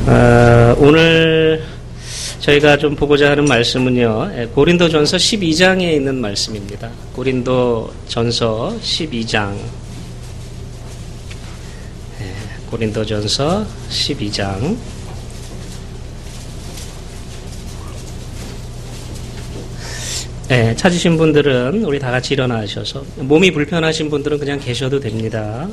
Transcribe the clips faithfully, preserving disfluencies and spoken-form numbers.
어, 오늘 저희가 좀 보고자 하는 말씀은요, 고린도전서 십이 장에 있는 말씀입니다. 고린도전서 십이 장. 고린도전서 십이 장. 네, 찾으신 분들은 우리 다 같이 일어나셔서, 몸이 불편하신 분들은 그냥 계셔도 됩니다.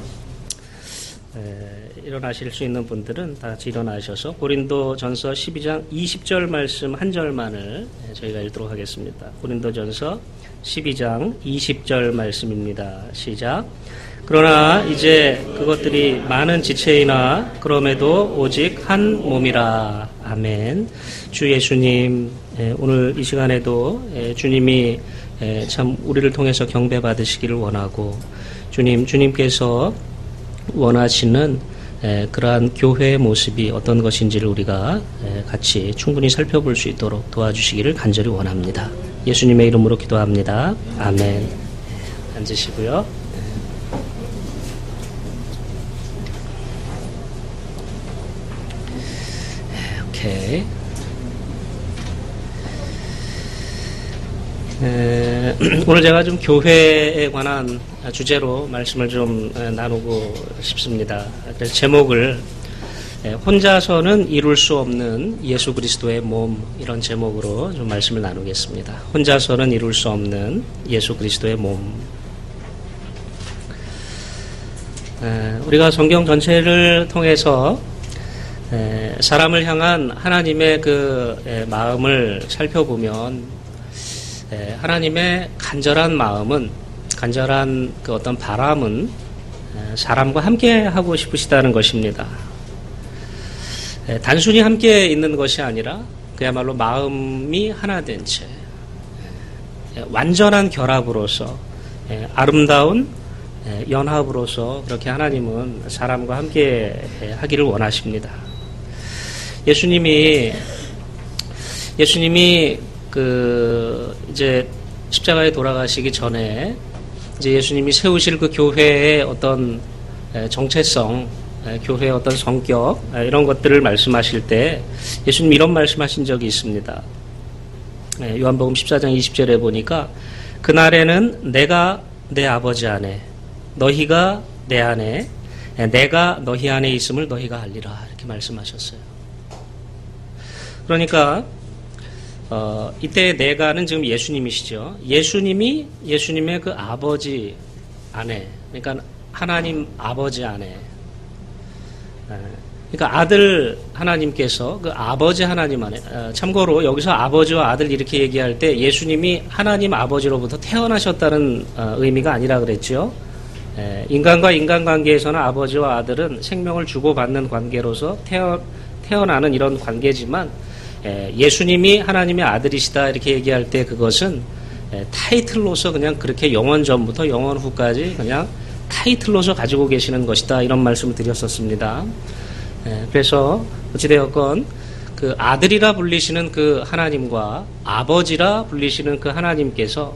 네, 일어나실 수 있는 분들은 다 같이 일어나셔서 고린도전서 십이 장 이십 절 말씀 한 절만을 저희가 읽도록 하겠습니다. 고린도전서 십이 장 이십 절 말씀입니다. 시작. 그러나 이제 그것들이 많은 지체이나 그럼에도 오직 한 몸이라. 아멘. 주 예수님, 오늘 이 시간에도 주님이 참 우리를 통해서 경배 받으시기를 원하고, 주님, 주님께서 원하시는 그러한 교회의 모습이 어떤 것인지를 우리가 같이 충분히 살펴볼 수 있도록 도와주시기를 간절히 원합니다. 예수님의 이름으로 기도합니다. 아멘. 앉으시고요. 오케이. 에, 오늘 제가 좀 교회에 관한 주제로 말씀을 좀 나누고 싶습니다. 그래서 제목을 혼자서는 이룰 수 없는 예수 그리스도의 몸, 이런 제목으로 좀 말씀을 나누겠습니다. 혼자서는 이룰 수 없는 예수 그리스도의 몸. 에, 우리가 성경 전체를 통해서 에, 사람을 향한 하나님의 그 에, 마음을 살펴보면, 에, 하나님의 간절한 마음은, 간절한 그 어떤 바람은 에, 사람과 함께 하고 싶으시다는 것입니다. 에, 단순히 함께 있는 것이 아니라 그야말로 마음이 하나 된 채 에, 완전한 결합으로서, 에, 아름다운 에, 연합으로서 그렇게 하나님은 사람과 함께 하기를 원하십니다. 예수님이 예수님이 그 이제 십자가에 돌아가시기 전에 이제 예수님이 세우실 그 교회의 어떤 정체성, 교회의 어떤 성격, 이런 것들을 말씀하실 때 예수님이 이런 말씀하신 적이 있습니다. 요한복음 십사 장 이십 절에 보니까 그날에는 내가 내 아버지 안에, 너희가 내 안에, 내가 너희 안에 있음을 너희가 알리라, 이렇게 말씀하셨어요. 그러니까 어, 이때 내가는 지금 예수님이시죠. 예수님이 예수님의 그 아버지 안에, 그러니까 하나님 아버지 안에, 그러니까 아들 하나님께서 그 아버지 하나님 안에, 참고로 여기서 아버지와 아들 이렇게 얘기할 때 예수님이 하나님 아버지로부터 태어나셨다는 의미가 아니라 그랬죠. 인간과 인간관계에서는 아버지와 아들은 생명을 주고받는 관계로서 태어, 태어나는 이런 관계지만, 예수님이 하나님의 아들이시다 이렇게 얘기할 때 그것은 타이틀로서 그냥 그렇게 영원 전부터 영원 후까지 그냥 타이틀로서 가지고 계시는 것이다, 이런 말씀을 드렸었습니다. 그래서 어찌되었건 그 아들이라 불리시는 그 하나님과 아버지라 불리시는 그 하나님께서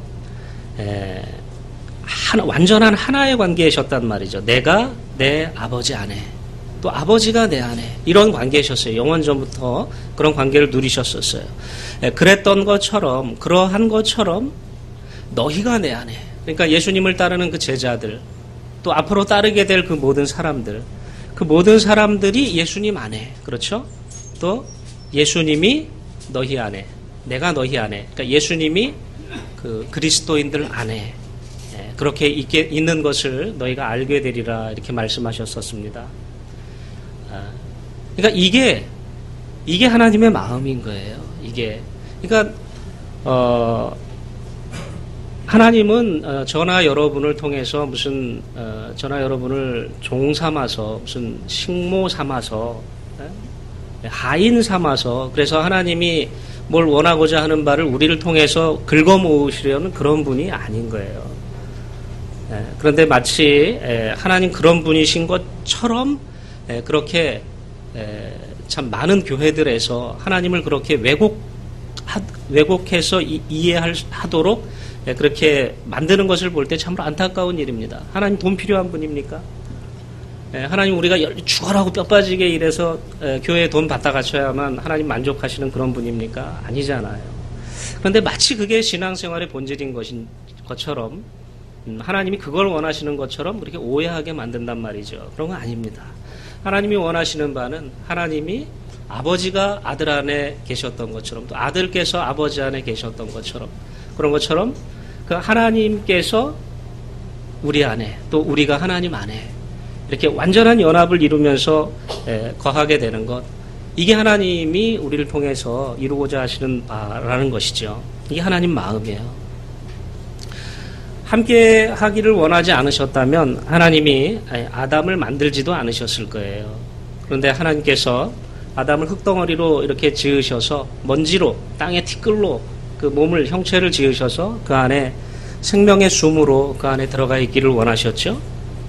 하나, 완전한 하나의 관계이셨단 말이죠. 내가 내 아버지 안에, 또 아버지가 내 안에, 이런 관계이셨어요. 영원 전부터 그런 관계를 누리셨었어요. 그랬던 것처럼, 그러한 것처럼 너희가 내 안에, 그러니까 예수님을 따르는 그 제자들, 또 앞으로 따르게 될 그 모든 사람들, 그 모든 사람들이 예수님 안에, 그렇죠? 또 예수님이 너희 안에, 내가 너희 안에, 그러니까 예수님이 그 그리스도인들 안에 그렇게 있게, 있는 것을 너희가 알게 되리라, 이렇게 말씀하셨었습니다. 그러니까 이게 이게 하나님의 마음인 거예요. 이게 그러니까 어, 하나님은 어, 저나 여러분을 통해서 무슨 어, 저나 여러분을 종 삼아서, 무슨 식모 삼아서, 에? 하인 삼아서, 그래서 하나님이 뭘 원하고자 하는 바를 우리를 통해서 긁어 모으시려는 그런 분이 아닌 거예요. 에, 그런데 마치 에, 하나님 그런 분이신 것처럼 에, 그렇게 에, 참 많은 교회들에서 하나님을 그렇게 왜곡, 하, 왜곡해서 이, 이해하도록 에, 그렇게 만드는 것을 볼 때 참으로 안타까운 일입니다. 하나님 돈 필요한 분입니까? 하나님 우리가 죽어라고 뼈 빠지게 일해서 교회에 돈 받다 갖춰야만 하나님 만족하시는 그런 분입니까? 아니잖아요. 그런데 마치 그게 신앙생활의 본질인 것인 것처럼 하나님이 그걸 원하시는 것처럼 그렇게 오해하게 만든단 말이죠. 그런 건 아닙니다. 하나님이 원하시는 바는 하나님이 아버지가 아들 안에 계셨던 것처럼 또 아들께서 아버지 안에 계셨던 것처럼 그런 것처럼 그 하나님께서 우리 안에 또 우리가 하나님 안에 이렇게 완전한 연합을 이루면서 거하게 되는 것, 이게 하나님이 우리를 통해서 이루고자 하시는 바라는 것이죠. 이게 하나님 마음이에요. 함께 하기를 원하지 않으셨다면 하나님이 아담을 만들지도 않으셨을 거예요. 그런데 하나님께서 아담을 흙덩어리로 이렇게 지으셔서 먼지로 땅의 티끌로 그 몸을 형체를 지으셔서 그 안에 생명의 숨으로 그 안에 들어가 있기를 원하셨죠.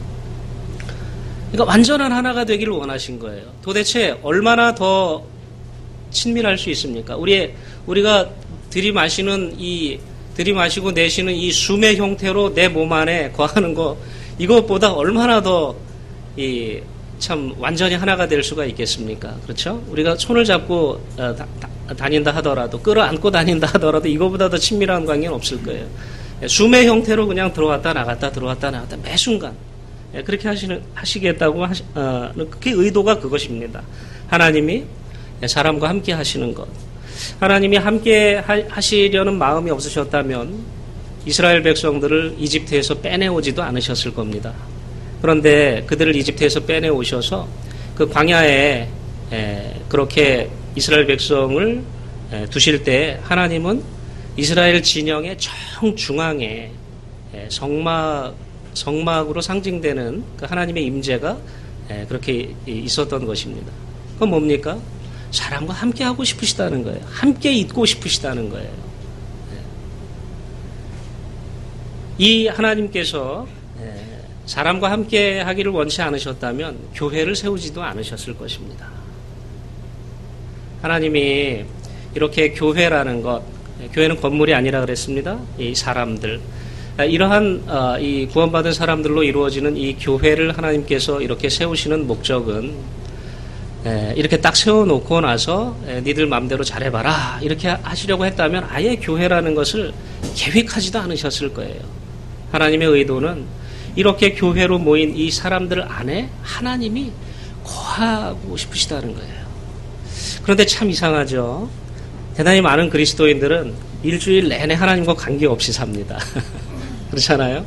그러니까 완전한 하나가 되기를 원하신 거예요. 도대체 얼마나 더 친밀할 수 있습니까? 우리 우리가 들이마시는 이 들이마시고 내쉬는 이 숨의 형태로 내 몸 안에 거하는 거, 이것보다 얼마나 더 이 참 완전히 하나가 될 수가 있겠습니까? 그렇죠? 우리가 손을 잡고 어, 다, 다, 다닌다 하더라도, 끌어안고 다닌다 하더라도 이거보다 더 친밀한 관계는 없을 거예요. 숨의 형태로 그냥 들어왔다 나갔다 들어왔다 나갔다 매 순간 그렇게 하시는 하시겠다고 하시, 어, 그 의도가 그것입니다. 하나님이 사람과 함께 하시는 것. 하나님이 함께 하, 하시려는 마음이 없으셨다면 이스라엘 백성들을 이집트에서 빼내오지도 않으셨을 겁니다. 그런데 그들을 이집트에서 빼내오셔서 그 광야에 에, 그렇게 이스라엘 백성을 에, 두실 때 하나님은 이스라엘 진영의 정중앙에 에, 성막, 성막으로 상징되는 그 하나님의 임재가 에, 그렇게 있었던 것입니다. 그건 뭡니까? 사람과 함께 하고 싶으시다는 거예요. 함께 있고 싶으시다는 거예요. 이 하나님께서 사람과 함께 하기를 원치 않으셨다면 교회를 세우지도 않으셨을 것입니다. 하나님이 이렇게 교회라는 것, 교회는 건물이 아니라 그랬습니다. 이 사람들, 이러한 이 구원받은 사람들로 이루어지는 이 교회를 하나님께서 이렇게 세우시는 목적은 이렇게 딱 세워놓고 나서 니들 마음대로 잘해봐라 이렇게 하시려고 했다면 아예 교회라는 것을 계획하지도 않으셨을 거예요. 하나님의 의도는 이렇게 교회로 모인 이 사람들 안에 하나님이 거하고 싶으시다는 거예요. 그런데 참 이상하죠. 대단히 많은 그리스도인들은 일주일 내내 하나님과 관계없이 삽니다. 그렇잖아요.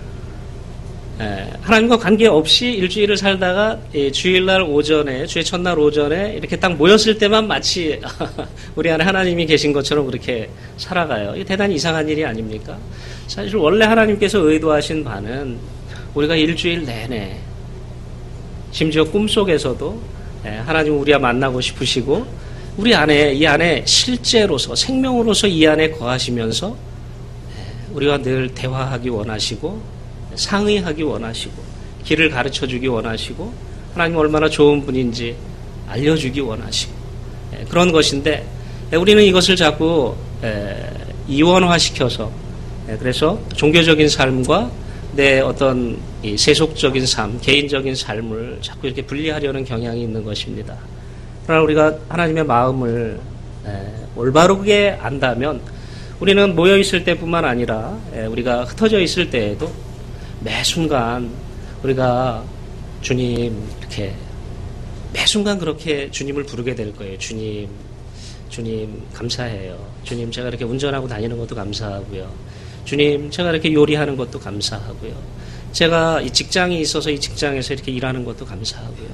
예, 하나님과 관계없이 일주일을 살다가 예, 주일날 오전에, 주의 첫날 오전에 이렇게 딱 모였을 때만 마치 우리 안에 하나님이 계신 것처럼 그렇게 살아가요. 이게 대단히 이상한 일이 아닙니까? 사실 원래 하나님께서 의도하신 바는 우리가 일주일 내내 심지어 꿈속에서도 예, 하나님 우리와 만나고 싶으시고 우리 안에 이 안에 실제로서 생명으로서 이 안에 거하시면서 예, 우리와 늘 대화하기 원하시고 상의하기 원하시고 길을 가르쳐주기 원하시고 하나님 얼마나 좋은 분인지 알려주기 원하시고 예, 그런 것인데 예, 우리는 이것을 자꾸 예, 이원화시켜서 예, 그래서 종교적인 삶과 내 어떤 이 세속적인 삶, 개인적인 삶을 자꾸 이렇게 분리하려는 경향이 있는 것입니다. 그러나 우리가 하나님의 마음을 예, 올바르게 안다면 우리는 모여있을 때뿐만 아니라 예, 우리가 흩어져 있을 때에도 매 순간 우리가 주님 이렇게 매 순간 그렇게 주님을 부르게 될 거예요. 주님, 주님 감사해요. 주님 제가 이렇게 운전하고 다니는 것도 감사하고요. 주님 제가 이렇게 요리하는 것도 감사하고요. 제가 이 직장이 있어서 이 직장에서 이렇게 일하는 것도 감사하고요.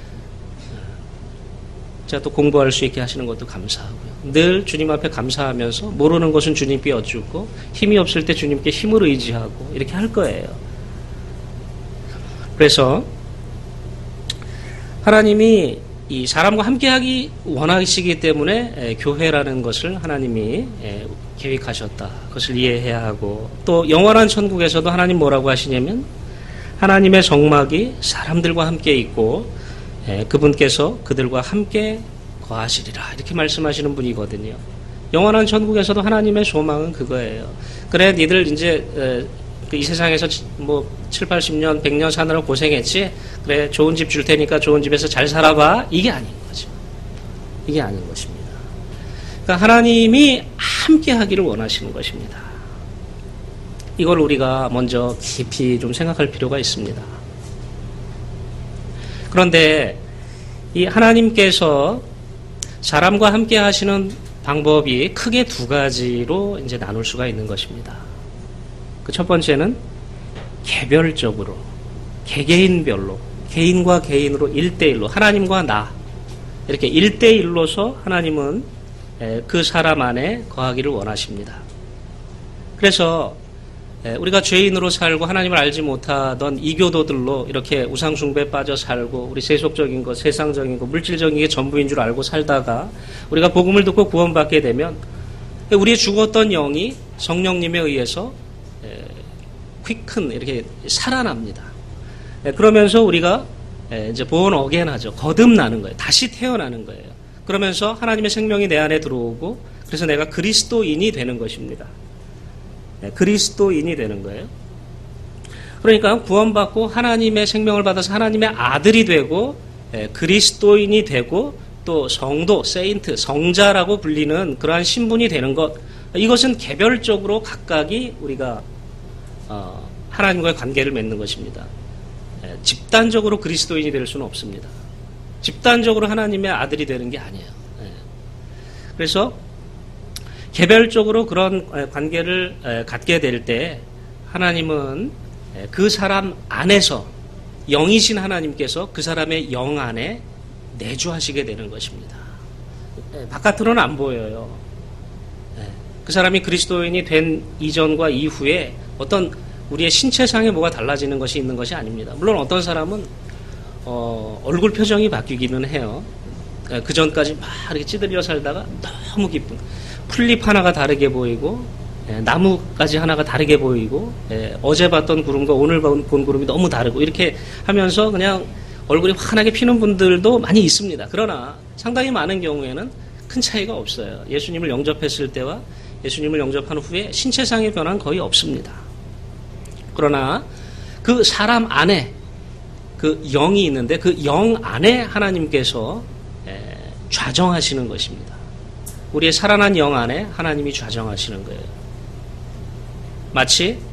제가 또 공부할 수 있게 하시는 것도 감사하고요. 늘 주님 앞에 감사하면서 모르는 것은 주님께 여쭙고 힘이 없을 때 주님께 힘을 의지하고 이렇게 할 거예요. 그래서 하나님이 이 사람과 함께하기 원하시기 때문에 교회라는 것을 하나님이 계획하셨다. 그것을 이해해야 하고 또 영원한 천국에서도 하나님 뭐라고 하시냐면 하나님의 성막이 사람들과 함께 있고 그분께서 그들과 함께 거하시리라 이렇게 말씀하시는 분이거든요. 영원한 천국에서도 하나님의 소망은 그거예요. 그래 니들 이제 그 이 세상에서 뭐 칠, 팔십 년, 백 년 사느라 고생했지. 그래, 좋은 집 줄 테니까 좋은 집에서 잘 살아봐. 이게 아닌 거죠. 이게 아닌 것입니다. 그러니까 하나님이 함께 하기를 원하시는 것입니다. 이걸 우리가 먼저 깊이 좀 생각할 필요가 있습니다. 그런데 이 하나님께서 사람과 함께 하시는 방법이 크게 두 가지로 이제 나눌 수가 있는 것입니다. 그 첫 번째는 개별적으로, 개개인별로, 개인과 개인으로 일대일로, 하나님과 나, 이렇게 일대일로서 하나님은 그 사람 안에 거하기를 원하십니다. 그래서 우리가 죄인으로 살고 하나님을 알지 못하던 이교도들로 이렇게 우상숭배에 빠져 살고 우리 세속적인 것, 세상적인 것, 물질적인 게 전부인 줄 알고 살다가 우리가 복음을 듣고 구원받게 되면 우리의 죽었던 영이 성령님에 의해서 퀴큰 이렇게 살아납니다. 그러면서 우리가 이제 born again 하죠. 거듭나는 거예요. 다시 태어나는 거예요. 그러면서 하나님의 생명이 내 안에 들어오고 그래서 내가 그리스도인이 되는 것입니다. 그리스도인이 되는 거예요. 그러니까 구원받고 하나님의 생명을 받아서 하나님의 아들이 되고 그리스도인이 되고 또 성도, 세인트, 성자라고 불리는 그러한 신분이 되는 것, 이것은 개별적으로 각각이 우리가 하나님과의 관계를 맺는 것입니다. 집단적으로 그리스도인이 될 수는 없습니다. 집단적으로 하나님의 아들이 되는 게 아니에요. 그래서 개별적으로 그런 관계를 갖게 될 때 하나님은 그 사람 안에서 영이신 하나님께서 그 사람의 영 안에 내주하시게 되는 것입니다. 바깥으로는 안 보여요. 그 사람이 그리스도인이 된 이전과 이후에 어떤 우리의 신체상에 뭐가 달라지는 것이 있는 것이 아닙니다. 물론 어떤 사람은 어, 얼굴 표정이 바뀌기는 해요. 그 전까지 막 이렇게 찌들려 살다가 너무 기쁜 풀잎 하나가 다르게 보이고 나무까지 하나가 다르게 보이고 어제 봤던 구름과 오늘 본 구름이 너무 다르고 이렇게 하면서 그냥 얼굴이 환하게 피는 분들도 많이 있습니다. 그러나 상당히 많은 경우에는 큰 차이가 없어요. 예수님을 영접했을 때와 예수님을 영접한 후에 신체상의 변화는 거의 없습니다. 그러나 그 사람 안에 그 영이 있는데 그 영 안에 하나님께서 좌정하시는 것입니다. 우리의 살아난 영 안에 하나님이 좌정하시는 거예요. 마치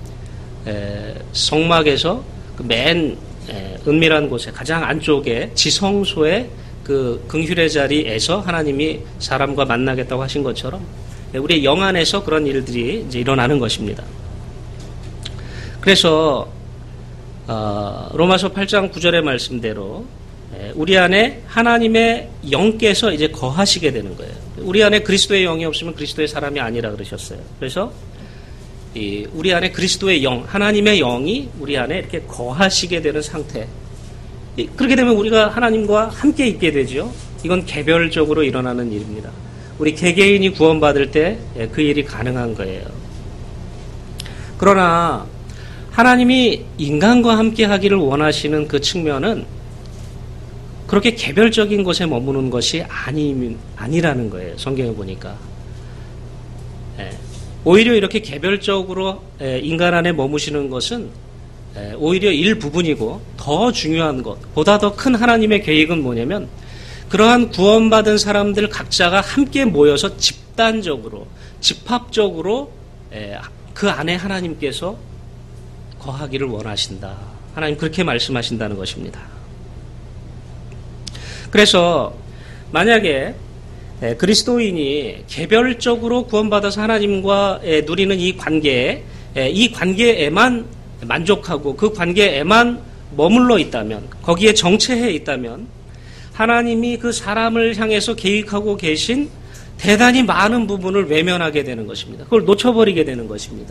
성막에서 그 맨 은밀한 곳에 가장 안쪽에 지성소의 그 긍휼의 자리에서 하나님이 사람과 만나겠다고 하신 것처럼 우리의 영 안에서 그런 일들이 이제 일어나는 것입니다. 그래서 어, 로마서 팔 장 구 절의 말씀대로 우리 안에 하나님의 영께서 이제 거하시게 되는 거예요. 우리 안에 그리스도의 영이 없으면 그리스도의 사람이 아니라 그러셨어요. 그래서 이 우리 안에 그리스도의 영, 하나님의 영이 우리 안에 이렇게 거하시게 되는 상태. 그렇게 되면 우리가 하나님과 함께 있게 되죠. 이건 개별적으로 일어나는 일입니다. 우리 개개인이 구원받을 때 그 일이 가능한 거예요. 그러나 하나님이 인간과 함께 하기를 원하시는 그 측면은 그렇게 개별적인 곳에 머무는 것이 아니, 아니라는 거예요. 성경에 보니까. 예. 오히려 이렇게 개별적으로 인간 안에 머무시는 것은 오히려 일부분이고 더 중요한 것, 보다 더 큰 하나님의 계획은 뭐냐면 그러한 구원받은 사람들 각자가 함께 모여서 집단적으로, 집합적으로 그 안에 하나님께서 거하기를 원하신다. 하나님 그렇게 말씀하신다는 것입니다. 그래서 만약에 그리스도인이 개별적으로 구원받아서 하나님과 누리는 이 관계에 이 관계에만 만족하고 그 관계에만 머물러 있다면, 거기에 정체해 있다면 하나님이 그 사람을 향해서 계획하고 계신 대단히 많은 부분을 외면하게 되는 것입니다. 그걸 놓쳐버리게 되는 것입니다.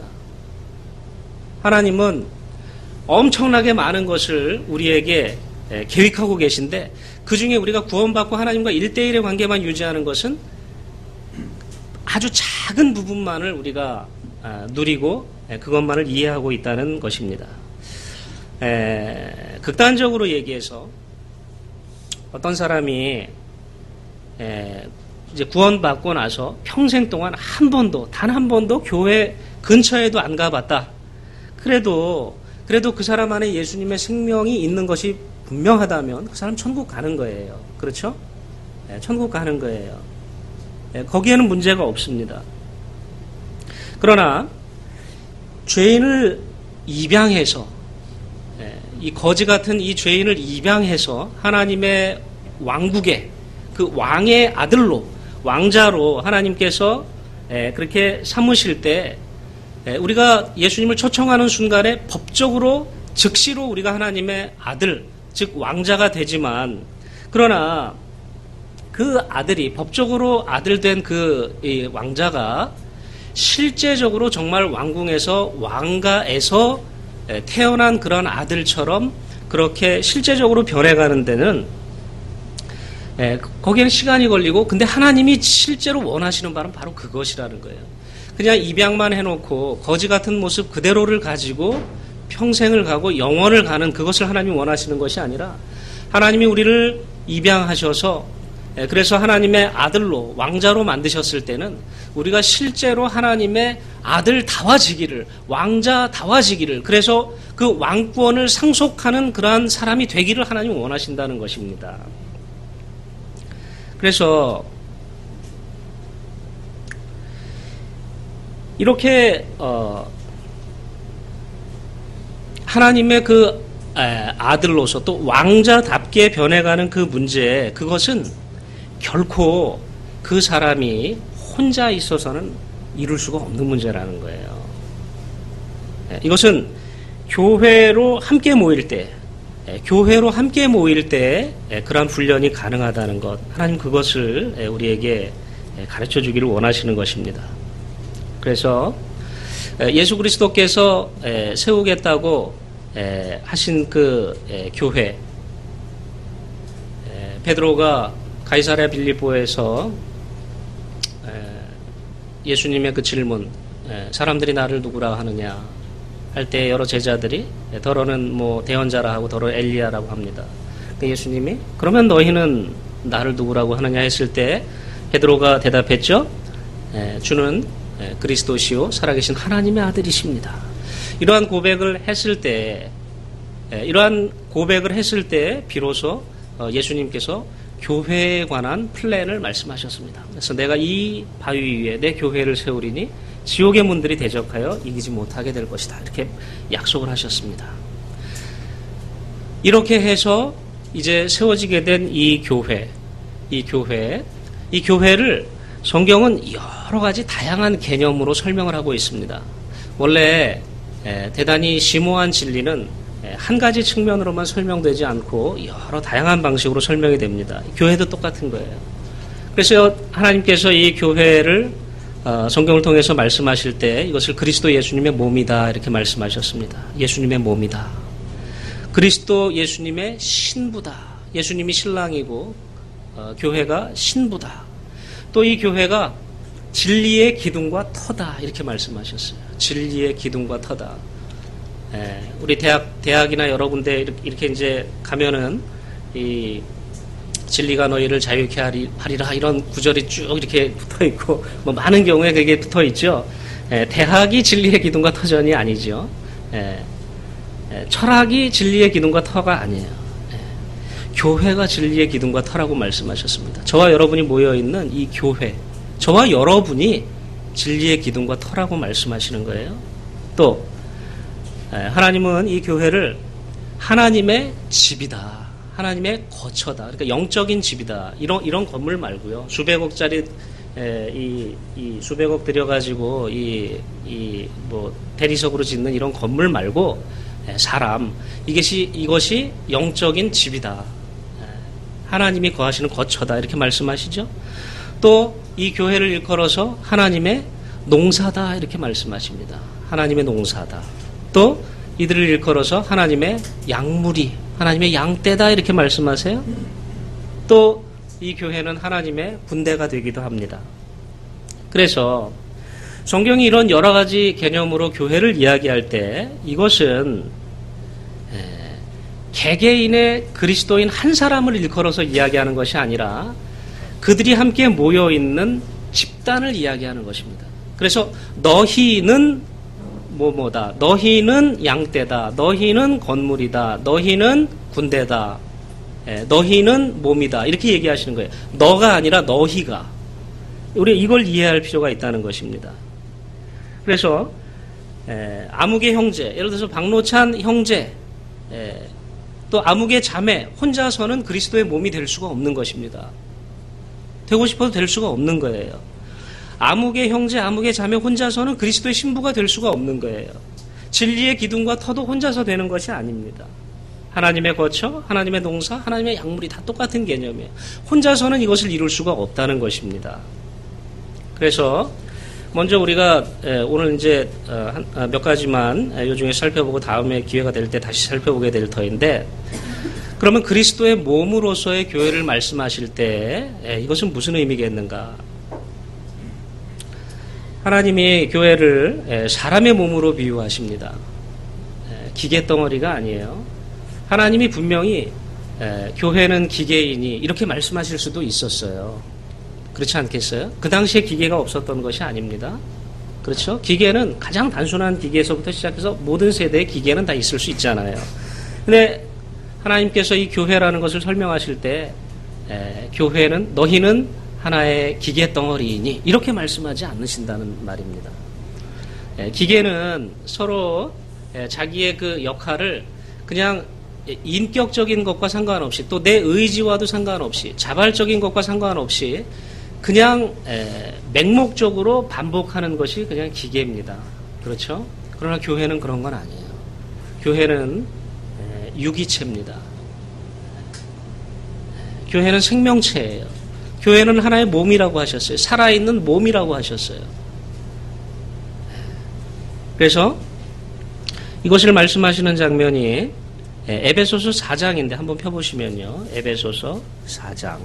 하나님은 엄청나게 많은 것을 우리에게 계획하고 계신데 그 중에 우리가 구원받고 하나님과 일대일의 관계만 유지하는 것은 아주 작은 부분만을 우리가 누리고 그것만을 이해하고 있다는 것입니다. 에, 극단적으로 얘기해서 어떤 사람이 에, 이제 구원받고 나서 평생 동안 한 번도 단 한 번도 교회 근처에도 안 가봤다. 그래도 그래도 그 사람 안에 예수님의 생명이 있는 것이 분명하다면 그 사람 천국 가는 거예요. 그렇죠? 예, 천국 가는 거예요. 예, 거기에는 문제가 없습니다. 그러나 죄인을 입양해서 예, 이 거지 같은 이 죄인을 입양해서 하나님의 왕국의 그 왕의 아들로 왕자로 하나님께서 예, 그렇게 삼으실 때 예, 우리가 예수님을 초청하는 순간에 법적으로 즉시로 우리가 하나님의 아들 즉 왕자가 되지만 그러나 그 아들이 법적으로 아들 된 그 왕자가 실제적으로 정말 왕궁에서 왕가에서 태어난 그런 아들처럼 그렇게 실제적으로 변해가는 데는 거기에는 시간이 걸리고 근데 하나님이 실제로 원하시는 바는 바로 그것이라는 거예요. 그냥 입양만 해놓고 거지 같은 모습 그대로를 가지고 평생을 가고 영원을 가는 그것을 하나님이 원하시는 것이 아니라 하나님이 우리를 입양하셔서 그래서 하나님의 아들로 왕자로 만드셨을 때는 우리가 실제로 하나님의 아들다워지기를 왕자다워지기를 그래서 그 왕권을 상속하는 그러한 사람이 되기를 하나님이 원하신다는 것입니다. 그래서 이렇게 어 하나님의 그 아들로서 또 왕자답게 변해가는 그 문제 그것은 결코 그 사람이 혼자 있어서는 이룰 수가 없는 문제라는 거예요. 이것은 교회로 함께 모일 때 교회로 함께 모일 때 그러한 훈련이 가능하다는 것 하나님 그것을 우리에게 가르쳐 주기를 원하시는 것입니다. 그래서 예수 그리스도께서 세우겠다고 하신 그 교회 베드로가 가이사랴 빌립보에서 예수님의 그 질문 사람들이 나를 누구라 하느냐 할 때 여러 제자들이 더러는 뭐 대언자라 하고 더러 엘리야라고 합니다. 예수님이 그러면 너희는 나를 누구라고 하느냐 했을 때 베드로가 대답했죠. 주는 그리스도시요 살아계신 하나님의 아들이십니다. 이러한 고백을 했을 때 이러한 고백을 했을 때 비로소 예수님께서 교회에 관한 플랜을 말씀하셨습니다. 그래서 내가 이 바위 위에 내 교회를 세우리니 지옥의 문들이 대적하여 이기지 못하게 될 것이다. 이렇게 약속을 하셨습니다. 이렇게 해서 이제 세워지게 된 이 교회, 이 교회, 이 교회를 성경은 여러 가지 다양한 개념으로 설명을 하고 있습니다. 원래 대단히 심오한 진리는 한 가지 측면으로만 설명되지 않고 여러 다양한 방식으로 설명이 됩니다. 교회도 똑같은 거예요. 그래서 하나님께서 이 교회를 성경을 통해서 말씀하실 때 이것을 그리스도 예수님의 몸이다 이렇게 말씀하셨습니다. 예수님의 몸이다. 그리스도 예수님의 신부다. 예수님이 신랑이고 교회가 신부다. 또 이 교회가 진리의 기둥과 터다 이렇게 말씀하셨어요. 진리의 기둥과 터다. 예, 우리 대학 대학이나 여러 군데 이렇게, 이렇게 이제 가면은 이 진리가 너희를 자유케 하리, 하리라 이런 구절이 쭉 이렇게 붙어 있고 뭐 많은 경우에 그게 붙어 있죠. 예, 대학이 진리의 기둥과 터전이 아니죠. 예, 예, 철학이 진리의 기둥과 터가 아니에요. 예, 교회가 진리의 기둥과 터라고 말씀하셨습니다. 저와 여러분이 모여 있는 이 교회, 저와 여러분이 진리의 기둥과 터라고 말씀하시는 거예요. 또 하나님은 이 교회를 하나님의 집이다. 하나님의 거처다. 그러니까 영적인 집이다. 이런, 이런 건물 말고요. 수백억짜리, 이, 이 수백억 들여가지고, 이, 이, 뭐, 대리석으로 짓는 이런 건물 말고, 사람. 이것이, 이것이 영적인 집이다. 하나님이 거하시는 거처다. 이렇게 말씀하시죠. 또, 이 교회를 일컬어서 하나님의 농사다. 이렇게 말씀하십니다. 하나님의 농사다. 또 이들을 일컬어서 하나님의 양무리, 하나님의 양떼다 이렇게 말씀하세요. 또 이 교회는 하나님의 군대가 되기도 합니다. 그래서 성경이 이런 여러 가지 개념으로 교회를 이야기할 때 이것은 개개인의 그리스도인 한 사람을 일컬어서 이야기하는 것이 아니라 그들이 함께 모여있는 집단을 이야기하는 것입니다. 그래서 너희는 뭐뭐다. 너희는 양떼다. 너희는 건물이다. 너희는 군대다. 예, 너희는 몸이다. 이렇게 얘기하시는 거예요. 너가 아니라 너희가. 우리 이걸 이해할 필요가 있다는 것입니다. 그래서 에, 아무개 형제, 예를 들어서 박노찬 형제, 에, 또 아무개 자매 혼자서는 그리스도의 몸이 될 수가 없는 것입니다. 되고 싶어도 될 수가 없는 거예요. 아무개 형제, 아무개 자매 혼자서는 그리스도의 신부가 될 수가 없는 거예요. 진리의 기둥과 터도 혼자서 되는 것이 아닙니다. 하나님의 거처, 하나님의 동사, 하나님의 약물이 다 똑같은 개념이에요. 혼자서는 이것을 이룰 수가 없다는 것입니다. 그래서 먼저 우리가 오늘 이제 몇 가지만 요 중에 살펴보고 다음에 기회가 될 때 다시 살펴보게 될 터인데, 그러면 그리스도의 몸으로서의 교회를 말씀하실 때 이것은 무슨 의미겠는가? 하나님이 교회를 사람의 몸으로 비유하십니다. 기계덩어리가 아니에요. 하나님이 분명히 교회는 기계이니 이렇게 말씀하실 수도 있었어요. 그렇지 않겠어요? 그 당시에 기계가 없었던 것이 아닙니다. 그렇죠? 기계는 가장 단순한 기계에서부터 시작해서 모든 세대의 기계는 다 있을 수 있잖아요. 근데 하나님께서 이 교회라는 것을 설명하실 때 에, 교회는 너희는 하나의 기계 덩어리이니 이렇게 말씀하지 않으신다는 말입니다. 에, 기계는 서로 에, 자기의 그 역할을 그냥 인격적인 것과 상관없이 또 내 의지와도 상관없이 자발적인 것과 상관없이 그냥 에, 맹목적으로 반복하는 것이 그냥 기계입니다. 그렇죠? 그러나 교회는 그런 건 아니에요. 교회는 에, 유기체입니다. 에, 교회는 생명체예요. 교회는 하나의 몸이라고 하셨어요. 살아있는 몸이라고 하셨어요. 그래서 이것을 말씀하시는 장면이 에베소서 사 장인데 한번 펴보시면요. 에베소서 사 장.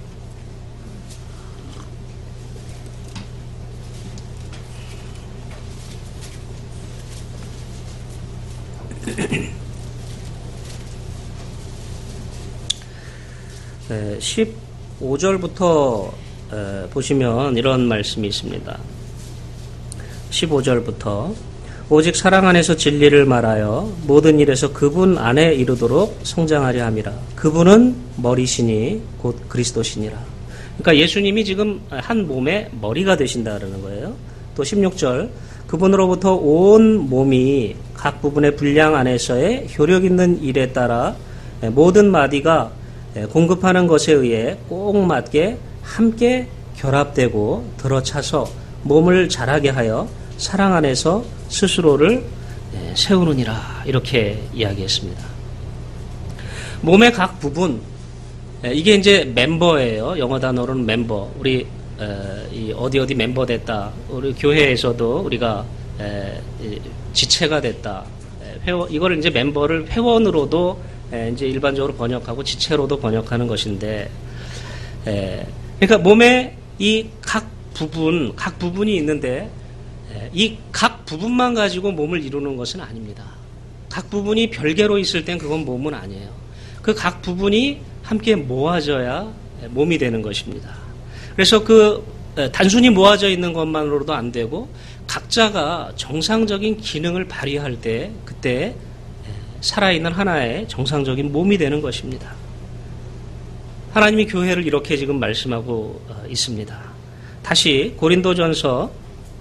십오 절부터 보시면 이런 말씀이 있습니다. 십오 절부터 오직 사랑 안에서 진리를 말하여 모든 일에서 그분 안에 이르도록 성장하려 함이라. 그분은 머리시니 곧 그리스도시니라. 그러니까 예수님이 지금 한 몸의 머리가 되신다는 거예요. 또 십육 절 그분으로부터 온 몸이 각 부분의 분량 안에서의 효력 있는 일에 따라 모든 마디가 공급하는 것에 의해 꼭 맞게 함께 결합되고 들어차서 몸을 자라게 하여 사랑 안에서 스스로를 세우느니라. 이렇게 이야기했습니다. 몸의 각 부분, 이게 이제 member예요. 영어 단어로는 member. 우리 어디 어디 멤버 됐다. 우리 교회에서도 우리가 지체가 됐다. 회원, 이걸 이제 멤버를 회원으로도 이제 일반적으로 번역하고 지체로도 번역하는 것인데, 그러니까 몸의 이 각 부분, 각 부분이 있는데 이 각 부분만 가지고 몸을 이루는 것은 아닙니다. 각 부분이 별개로 있을 땐 그건 몸은 아니에요. 그 각 부분이 함께 모아져야 몸이 되는 것입니다. 그래서 그 단순히 모아져 있는 것만으로도 안 되고 각자가 정상적인 기능을 발휘할 때 그때 살아있는 하나의 정상적인 몸이 되는 것입니다. 하나님이 교회를 이렇게 지금 말씀하고 있습니다. 다시 고린도전서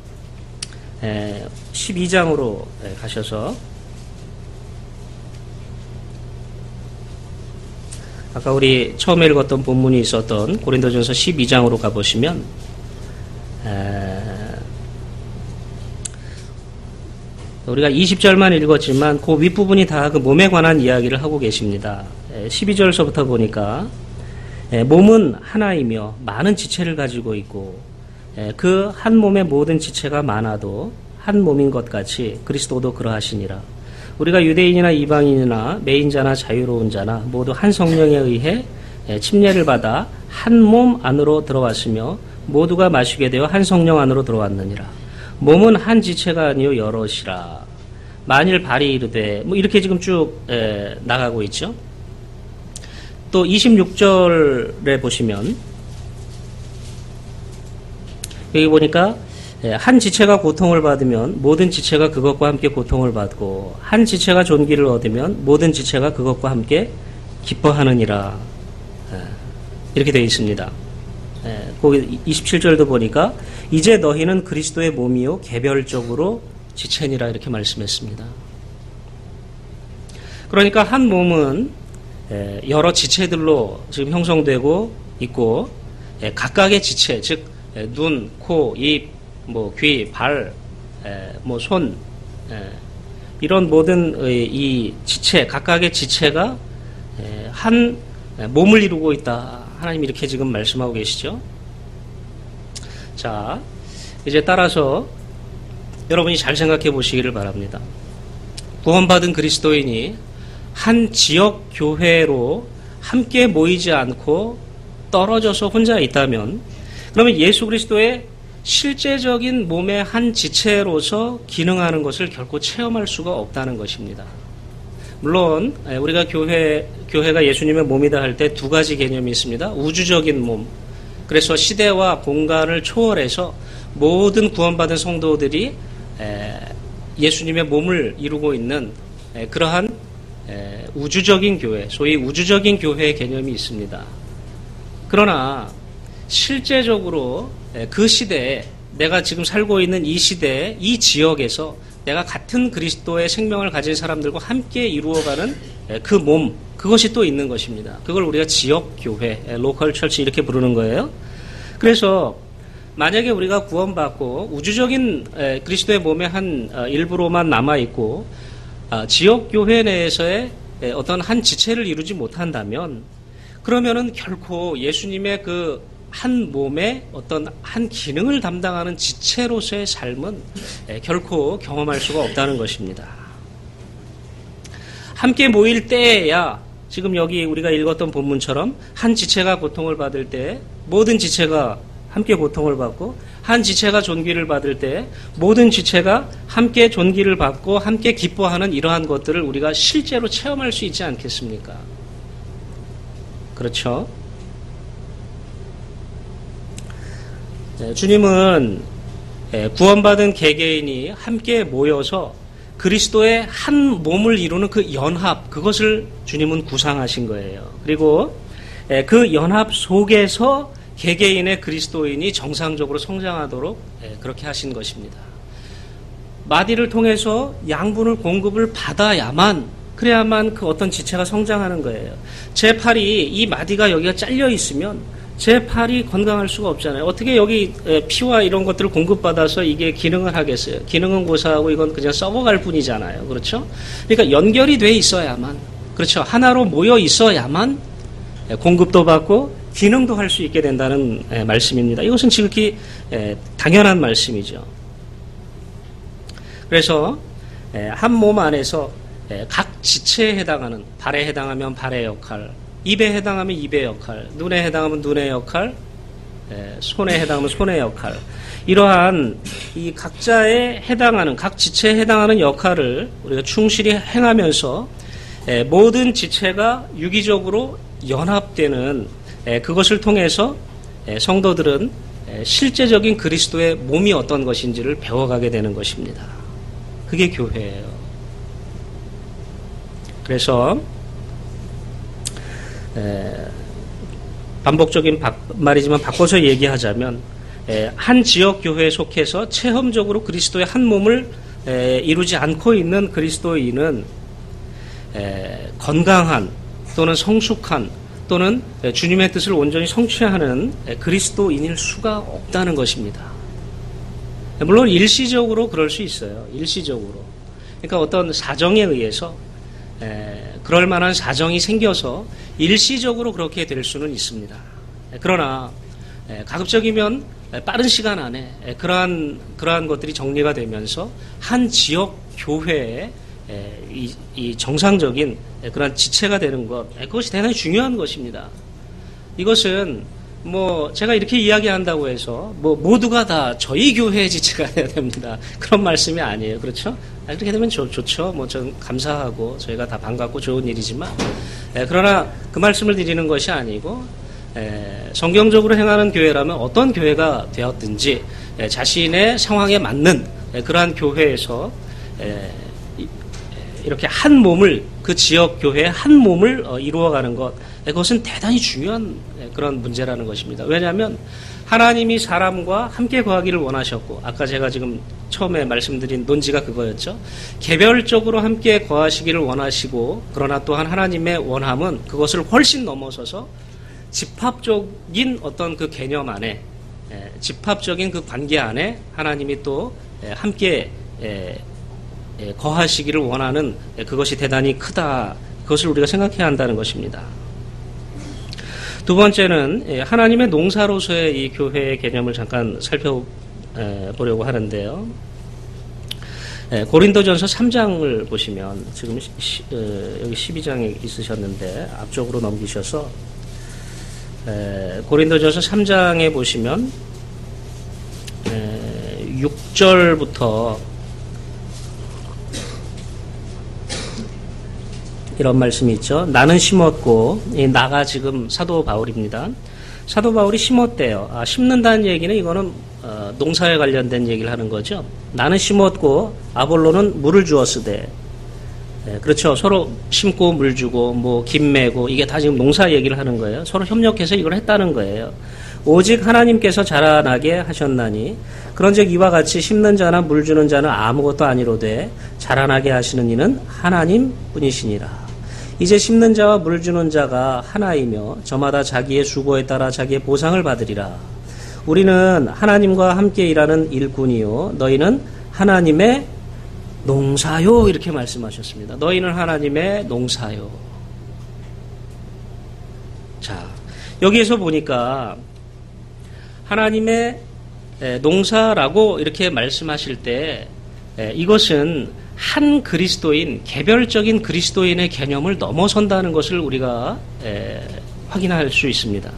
십이 장으로 가셔서 아까 우리 처음에 읽었던 본문이 있었던 고린도전서 십이 장으로 가보시면 우리가 이십 절만 읽었지만 그 윗부분이 다 그 몸에 관한 이야기를 하고 계십니다. 십이 절서부터 보니까 몸은 하나이며 많은 지체를 가지고 있고 그 한 몸의 모든 지체가 많아도 한 몸인 것 같이 그리스도도 그러하시니라. 우리가 유대인이나 이방인이나 매인자나 자유로운 자나 모두 한 성령에 의해 침례를 받아 한 몸 안으로 들어왔으며 모두가 마시게 되어 한 성령 안으로 들어왔느니라. 몸은 한 지체가 아니요 여럿이라. 만일 발이 이르되 뭐 이렇게 지금 쭉 에, 나가고 있죠. 또 이십육 절에 보시면 여기 보니까 한 지체가 고통을 받으면 모든 지체가 그것과 함께 고통을 받고 한 지체가 존귀를 얻으면 모든 지체가 그것과 함께 기뻐하느니라. 이렇게 되어 있습니다. 거기 이십칠 절도 보니까 이제 너희는 그리스도의 몸이요 개별적으로 지체니라 이렇게 말씀했습니다. 그러니까 한 몸은 여러 지체들로 지금 형성되고 있고 각각의 지체, 즉 눈, 코, 입, 뭐 귀, 발, 뭐 손 이런 모든 이 지체, 각각의 지체가 한 몸을 이루고 있다. 하나님 이렇게 지금 말씀하고 계시죠. 자, 이제 따라서 여러분이 잘 생각해 보시기를 바랍니다. 구원받은 그리스도인이 한 지역 교회로 함께 모이지 않고 떨어져서 혼자 있다면 그러면 예수 그리스도의 실제적인 몸의 한 지체로서 기능하는 것을 결코 체험할 수가 없다는 것입니다. 물론 우리가 교회, 교회가 예수님의 몸이다 할 때 두 가지 개념이 있습니다. 우주적인 몸, 그래서 시대와 공간을 초월해서 모든 구원받은 성도들이 예수님의 몸을 이루고 있는 그러한 우주적인 교회, 소위 우주적인 교회의 개념이 있습니다. 그러나 실제적으로 그 시대에 내가 지금 살고 있는 이 시대에 이 지역에서 내가 같은 그리스도의 생명을 가진 사람들과 함께 이루어가는 그 몸, 그것이 또 있는 것입니다. 그걸 우리가 지역교회, 로컬 철치 이렇게 부르는 거예요. 그래서 만약에 우리가 구원받고 우주적인 그리스도의 몸의 한 일부로만 남아있고 지역교회 내에서의 어떤 한 지체를 이루지 못한다면 그러면은 결코 예수님의 그 한 몸의 어떤 한 기능을 담당하는 지체로서의 삶은 결코 경험할 수가 없다는 것입니다. 함께 모일 때에야 지금 여기 우리가 읽었던 본문처럼 한 지체가 고통을 받을 때 모든 지체가 함께 고통을 받고 한 지체가 존귀를 받을 때 모든 지체가 함께 존귀를 받고 함께 기뻐하는 이러한 것들을 우리가 실제로 체험할 수 있지 않겠습니까? 그렇죠? 주님은 구원받은 개개인이 함께 모여서 그리스도의 한 몸을 이루는 그 연합, 그것을 주님은 구상하신 거예요. 그리고 그 연합 속에서 개개인의 그리스도인이 정상적으로 성장하도록 그렇게 하신 것입니다. 마디를 통해서 양분을 공급을 받아야만, 그래야만 그 어떤 지체가 성장하는 거예요. 제 팔이, 이 마디가 여기가 잘려 있으면 제 팔이 건강할 수가 없잖아요. 어떻게 여기 피와 이런 것들을 공급받아서 이게 기능을 하겠어요? 기능은 고사하고 이건 그냥 썩어갈 뿐이잖아요. 그렇죠? 그러니까 연결이 돼 있어야만, 그렇죠? 하나로 모여 있어야만 공급도 받고 기능도 할 수 있게 된다는 말씀입니다. 이것은 지극히 당연한 말씀이죠. 그래서 한 몸 안에서 각 지체에 해당하는, 발에 해당하면 발의 역할, 입에 해당하면 입의 역할, 눈에 해당하면 눈의 역할, 손에 해당하면 손의 역할, 이러한 이 각자에 해당하는, 각 지체에 해당하는 역할을 우리가 충실히 행하면서 모든 지체가 유기적으로 연합되는 그것을 통해서 성도들은 실제적인 그리스도의 몸이 어떤 것인지를 배워가게 되는 것입니다. 그게 교회예요. 그래서 반복적인 말이지만 바꿔서 얘기하자면 한 지역 교회에 속해서 체험적으로 그리스도의 한 몸을 이루지 않고 있는 그리스도인은 건강한 또는 성숙한 또는 주님의 뜻을 온전히 성취하는 그리스도인일 수가 없다는 것입니다. 물론 일시적으로 그럴 수 있어요. 일시적으로. 그러니까 어떤 사정에 의해서 그럴 만한 사정이 생겨서 일시적으로 그렇게 될 수는 있습니다. 그러나 가급적이면 빠른 시간 안에 그러한 그러한 것들이 정리가 되면서 한 지역 교회에 이, 이 정상적인 그런 지체가 되는 것, 그것이 대단히 중요한 것입니다. 이것은 뭐 제가 이렇게 이야기한다고 해서 뭐 모두가 다 저희 교회의 지체가 돼야 됩니다. 그런 말씀이 아니에요. 그렇죠? 그렇게 되면 좋, 좋죠. 뭐 전 감사하고 저희가 다 반갑고 좋은 일이지만, 예, 그러나 그 말씀을 드리는 것이 아니고 에, 성경적으로 행하는 교회라면 어떤 교회가 되었든지 에, 자신의 상황에 맞는 에, 그러한 교회에서 에, 이, 이렇게 한 몸을 그 지역 교회의 한 몸을 어, 이루어가는 것, 에, 그것은 대단히 중요한 에, 그런 문제라는 것입니다. 왜냐하면 하나님이 사람과 함께 거하기를 원하셨고, 아까 제가 지금 처음에 말씀드린 논지가 그거였죠. 개별적으로 함께 거하시기를 원하시고, 그러나 또한 하나님의 원함은 그것을 훨씬 넘어서서 집합적인 어떤 그 개념 안에, 에, 집합적인 그 관계 안에 하나님이 또 에, 함께 에, 에, 거하시기를 원하는 에, 그것이 대단히 크다. 그것을 우리가 생각해야 한다는 것입니다. 두 번째는 하나님의 농사로서의 이 교회의 개념을 잠깐 살펴보려고 하는데요. 고린도전서 삼 장을 보시면 지금 여기 십이 장에 있으셨는데 앞쪽으로 넘기셔서 고린도전서 삼 장에 보시면 육 절부터 이런 말씀이 있죠. 나는 심었고, 이 나가 지금 사도 바울입니다. 사도 바울이 심었대요. 아, 심는다는 얘기는 이거는 어, 농사에 관련된 얘기를 하는 거죠. 나는 심었고 아볼로는 물을 주었으되, 예, 그렇죠. 서로 심고 물 주고 뭐 김 매고 이게 다 지금 농사 얘기를 하는 거예요. 서로 협력해서 이걸 했다는 거예요. 오직 하나님께서 자라나게 하셨나니 그런즉 이와 같이 심는 자나 물 주는 자는 아무것도 아니로되 자라나게 하시는 이는 하나님 뿐이시니라. 이제 심는 자와 물 주는 자가 하나이며 저마다 자기의 수고에 따라 자기의 보상을 받으리라. 우리는 하나님과 함께 일하는 일꾼이요 너희는 하나님의 농사요 이렇게 말씀하셨습니다. 너희는 하나님의 농사요. 자, 여기에서 보니까 하나님의 농사라고 이렇게 말씀하실 때 이것은 한 그리스도인, 개별적인 그리스도인의 개념을 넘어선다는 것을 우리가 에, 확인할 수 있습니다.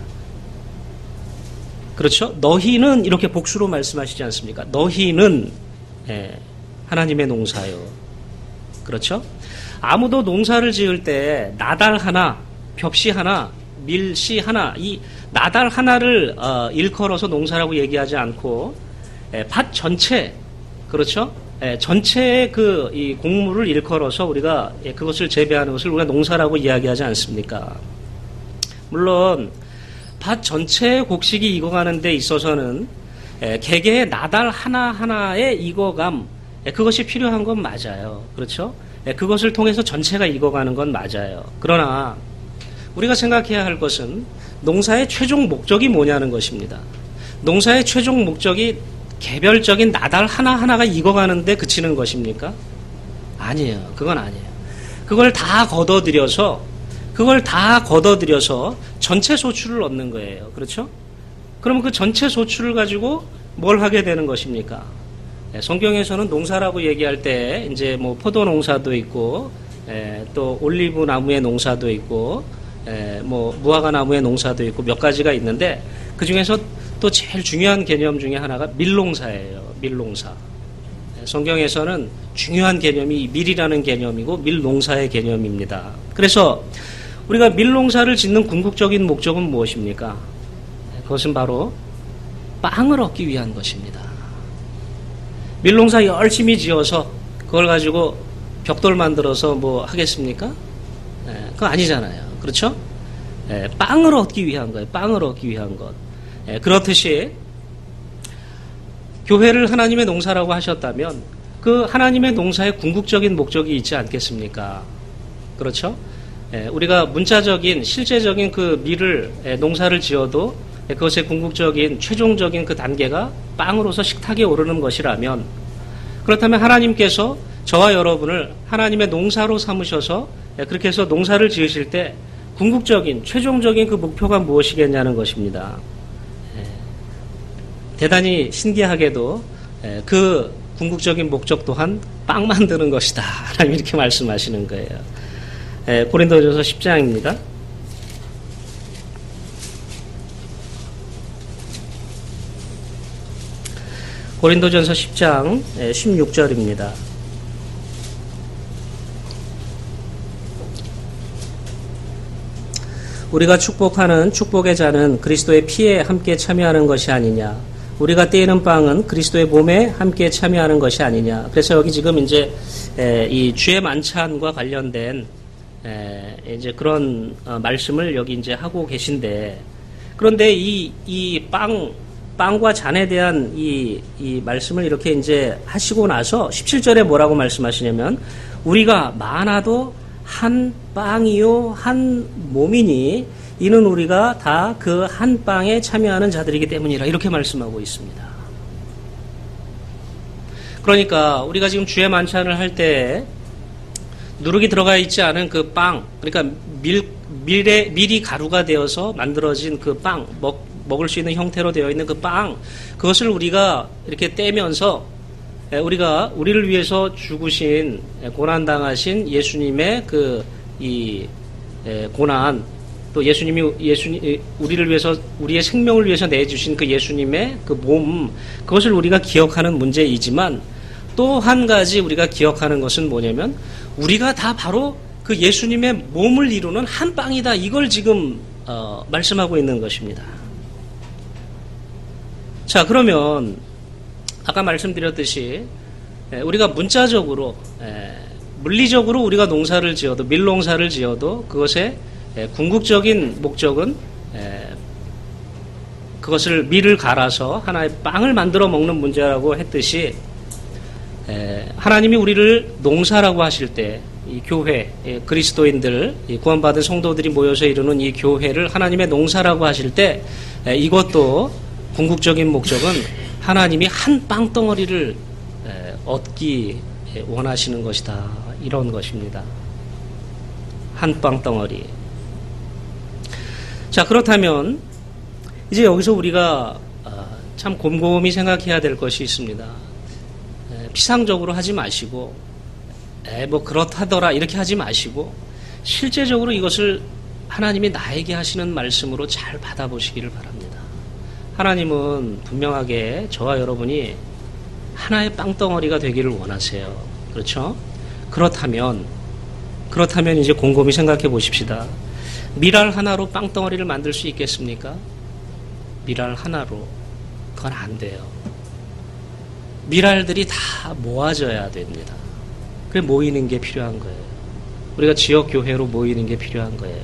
그렇죠? 너희는 이렇게 복수로 말씀하시지 않습니까? 너희는 에, 하나님의 농사요. 그렇죠? 아무도 농사를 지을 때 나달 하나, 벽시 하나, 밀씨 하나, 이 나달 하나를 어, 일컬어서 농사라고 얘기하지 않고 에, 밭 전체, 그렇죠? 예, 전체의 그, 이 곡물을 일컬어서 우리가 예, 그것을 재배하는 것을 우리가 농사라고 이야기하지 않습니까? 물론, 밭 전체의 곡식이 익어가는 데 있어서는 예, 개개의 나달 하나하나의 익어감, 예, 그것이 필요한 건 맞아요. 그렇죠? 예, 그것을 통해서 전체가 익어가는 건 맞아요. 그러나, 우리가 생각해야 할 것은 농사의 최종 목적이 뭐냐는 것입니다. 농사의 최종 목적이 개별적인 나달 하나하나가 익어가는데 그치는 것입니까? 아니에요. 그건 아니에요. 그걸 다 걷어들여서, 그걸 다 걷어들여서 전체 소출을 얻는 거예요. 그렇죠? 그러면 그 전체 소출을 가지고 뭘 하게 되는 것입니까? 성경에서는 농사라고 얘기할 때, 이제 뭐 포도 농사도 있고, 에, 또 올리브 나무의 농사도 있고, 에, 뭐 무화과 나무의 농사도 있고 몇 가지가 있는데, 그 중에서 또 제일 중요한 개념 중에 하나가 밀농사예요. 밀농사. 성경에서는 중요한 개념이 밀이라는 개념이고 밀농사의 개념입니다. 그래서 우리가 밀농사를 짓는 궁극적인 목적은 무엇입니까? 그것은 바로 빵을 얻기 위한 것입니다. 밀농사 열심히 지어서 그걸 가지고 벽돌 만들어서 뭐 하겠습니까? 그거 아니잖아요. 그렇죠? 빵을 얻기 위한 거예요. 빵을 얻기 위한 것. 예, 그렇듯이 교회를 하나님의 농사라고 하셨다면 그 하나님의 농사의 궁극적인 목적이 있지 않겠습니까? 그렇죠? 예, 우리가 문자적인 실제적인 그 밀을 예, 농사를 지어도 예, 그것의 궁극적인 최종적인 그 단계가 빵으로서 식탁에 오르는 것이라면 그렇다면 하나님께서 저와 여러분을 하나님의 농사로 삼으셔서 예, 그렇게 해서 농사를 지으실 때 궁극적인 최종적인 그 목표가 무엇이겠냐는 것입니다. 대단히 신기하게도 그 궁극적인 목적 또한 빵 만드는 것이다. 하나님 이렇게 말씀하시는 거예요. 고린도전서 십 장입니다. 고린도전서 십 장 십육 절입니다. 우리가 축복하는 축복의 잔은 그리스도의 피에 함께 참여하는 것이 아니냐. 우리가 떼이는 빵은 그리스도의 몸에 함께 참여하는 것이 아니냐. 그래서 여기 지금 이제 이 주의 만찬과 관련된 이제 그런 말씀을 여기 이제 하고 계신데, 그런데 이 이 빵 빵과 잔에 대한 이, 이 말씀을 이렇게 이제 하시고 나서 십칠 절에 뭐라고 말씀하시냐면, 우리가 많아도 한 빵이요 한 몸이니 이는 우리가 다 그 한 빵에 참여하는 자들이기 때문이라, 이렇게 말씀하고 있습니다. 그러니까 우리가 지금 주의 만찬을 할 때 누룩이 들어가 있지 않은 그 빵, 그러니까 밀, 밀에, 밀이 가루가 되어서 만들어진 그 빵, 먹, 먹을 수 있는 형태로 되어 있는 그 빵, 그것을 우리가 이렇게 떼면서 우리가 우리를 위해서 죽으신, 고난당하신 예수님의 그 이 고난, 또 예수님이 예수님 우리를 위해서, 우리의 생명을 위해서 내주신 그 예수님의 그 몸, 그것을 우리가 기억하는 문제이지만, 또 한 가지 우리가 기억하는 것은 뭐냐면, 우리가 다 바로 그 예수님의 몸을 이루는 한 빵이다, 이걸 지금 어, 말씀하고 있는 것입니다. 자, 그러면 아까 말씀드렸듯이 우리가 문자적으로, 물리적으로 우리가 농사를 지어도, 밀농사를 지어도 그것의 궁극적인 목적은 그것을 밀을 갈아서 하나의 빵을 만들어 먹는 문제라고 했듯이, 하나님이 우리를 농사라고 하실 때 이 교회, 그리스도인들, 구원받은 성도들이 모여서 이루는 이 교회를 하나님의 농사라고 하실 때, 이것도 궁극적인 목적은 하나님이 한 빵덩어리를 얻기 원하시는 것이다, 이런 것입니다. 한 빵덩어리. 자, 그렇다면 이제 여기서 우리가 참 곰곰이 생각해야 될 것이 있습니다. 피상적으로 하지 마시고, 에, 뭐 그렇다더라 이렇게 하지 마시고, 실제적으로 이것을 하나님이 나에게 하시는 말씀으로 잘 받아보시기를 바랍니다. 하나님은 분명하게 저와 여러분이 하나의 빵덩어리가 되기를 원하세요. 그렇죠? 그렇다면 그렇다면 이제 곰곰이 생각해 보십시다. 밀알 하나로 빵덩어리를 만들 수 있겠습니까? 밀알 하나로 그건 안 돼요. 밀알들이 다 모아져야 됩니다. 그래, 모이는 게 필요한 거예요. 우리가 지역교회로 모이는 게 필요한 거예요.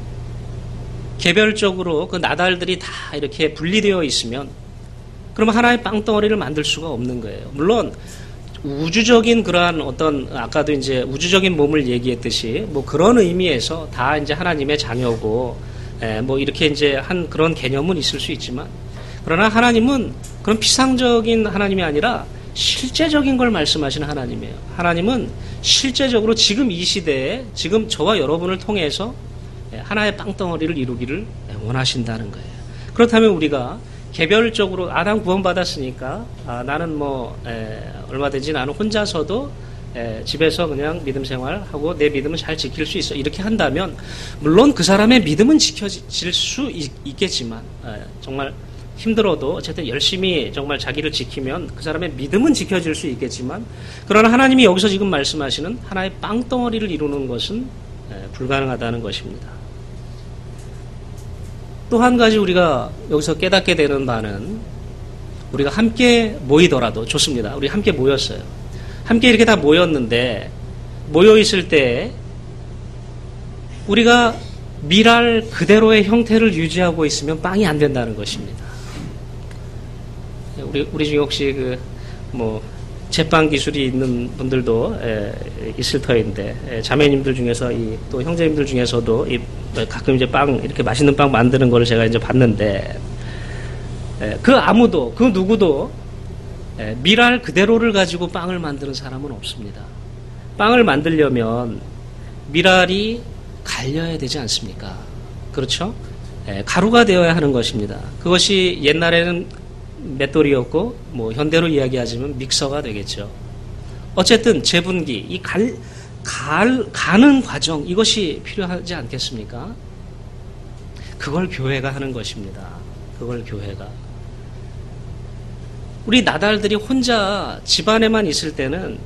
개별적으로 그 나달들이 다 이렇게 분리되어 있으면 그러면 하나의 빵덩어리를 만들 수가 없는 거예요. 물론 우주적인 그러한 어떤, 아까도 이제 우주적인 몸을 얘기했듯이 뭐 그런 의미에서 다 이제 하나님의 자녀고, 에, 뭐 이렇게 이제 한 그런 개념은 있을 수 있지만, 그러나 하나님은 그런 피상적인 하나님이 아니라 실제적인 걸 말씀하시는 하나님이에요. 하나님은 실제적으로 지금 이 시대에, 지금 저와 여러분을 통해서 하나의 빵덩어리를 이루기를 원하신다는 거예요. 그렇다면 우리가 개별적으로, 아담 구원받았으니까 아, 나는 뭐 에, 얼마든지 나는 혼자서도 에, 집에서 그냥 믿음 생활하고 내 믿음은 잘 지킬 수 있어, 이렇게 한다면 물론 그 사람의 믿음은 지켜질 수 있, 있겠지만 에, 정말 힘들어도 어쨌든 열심히 정말 자기를 지키면 그 사람의 믿음은 지켜질 수 있겠지만, 그러나 하나님이 여기서 지금 말씀하시는 하나의 빵덩어리를 이루는 것은 불가능하다는 것입니다. 또 한 가지 우리가 여기서 깨닫게 되는 바는, 우리가 함께 모이더라도 좋습니다. 우리 함께 모였어요. 함께 이렇게 다 모였는데, 모여있을 때 우리가 밀알 그대로의 형태를 유지하고 있으면 빵이 안 된다는 것입니다. 우리, 우리 중에 혹시 그, 뭐, 제빵 기술이 있는 분들도 에, 있을 터인데, 에, 자매님들 중에서, 이, 또 형제님들 중에서도 이, 가끔 이제 빵, 이렇게 맛있는 빵 만드는 걸 제가 이제 봤는데, 에, 그 아무도, 그 누구도 에, 밀알 그대로를 가지고 빵을 만드는 사람은 없습니다. 빵을 만들려면 밀알이 갈려야 되지 않습니까? 그렇죠? 에, 가루가 되어야 하는 것입니다. 그것이 옛날에는 맷돌이었고, 뭐 현대로 이야기하자면 믹서가 되겠죠. 어쨌든 재분기, 이 갈, 갈, 가는 과정, 이것이 필요하지 않겠습니까? 그걸 교회가 하는 것입니다. 그걸 교회가. 우리 나달들이 혼자 집안에만 있을 때는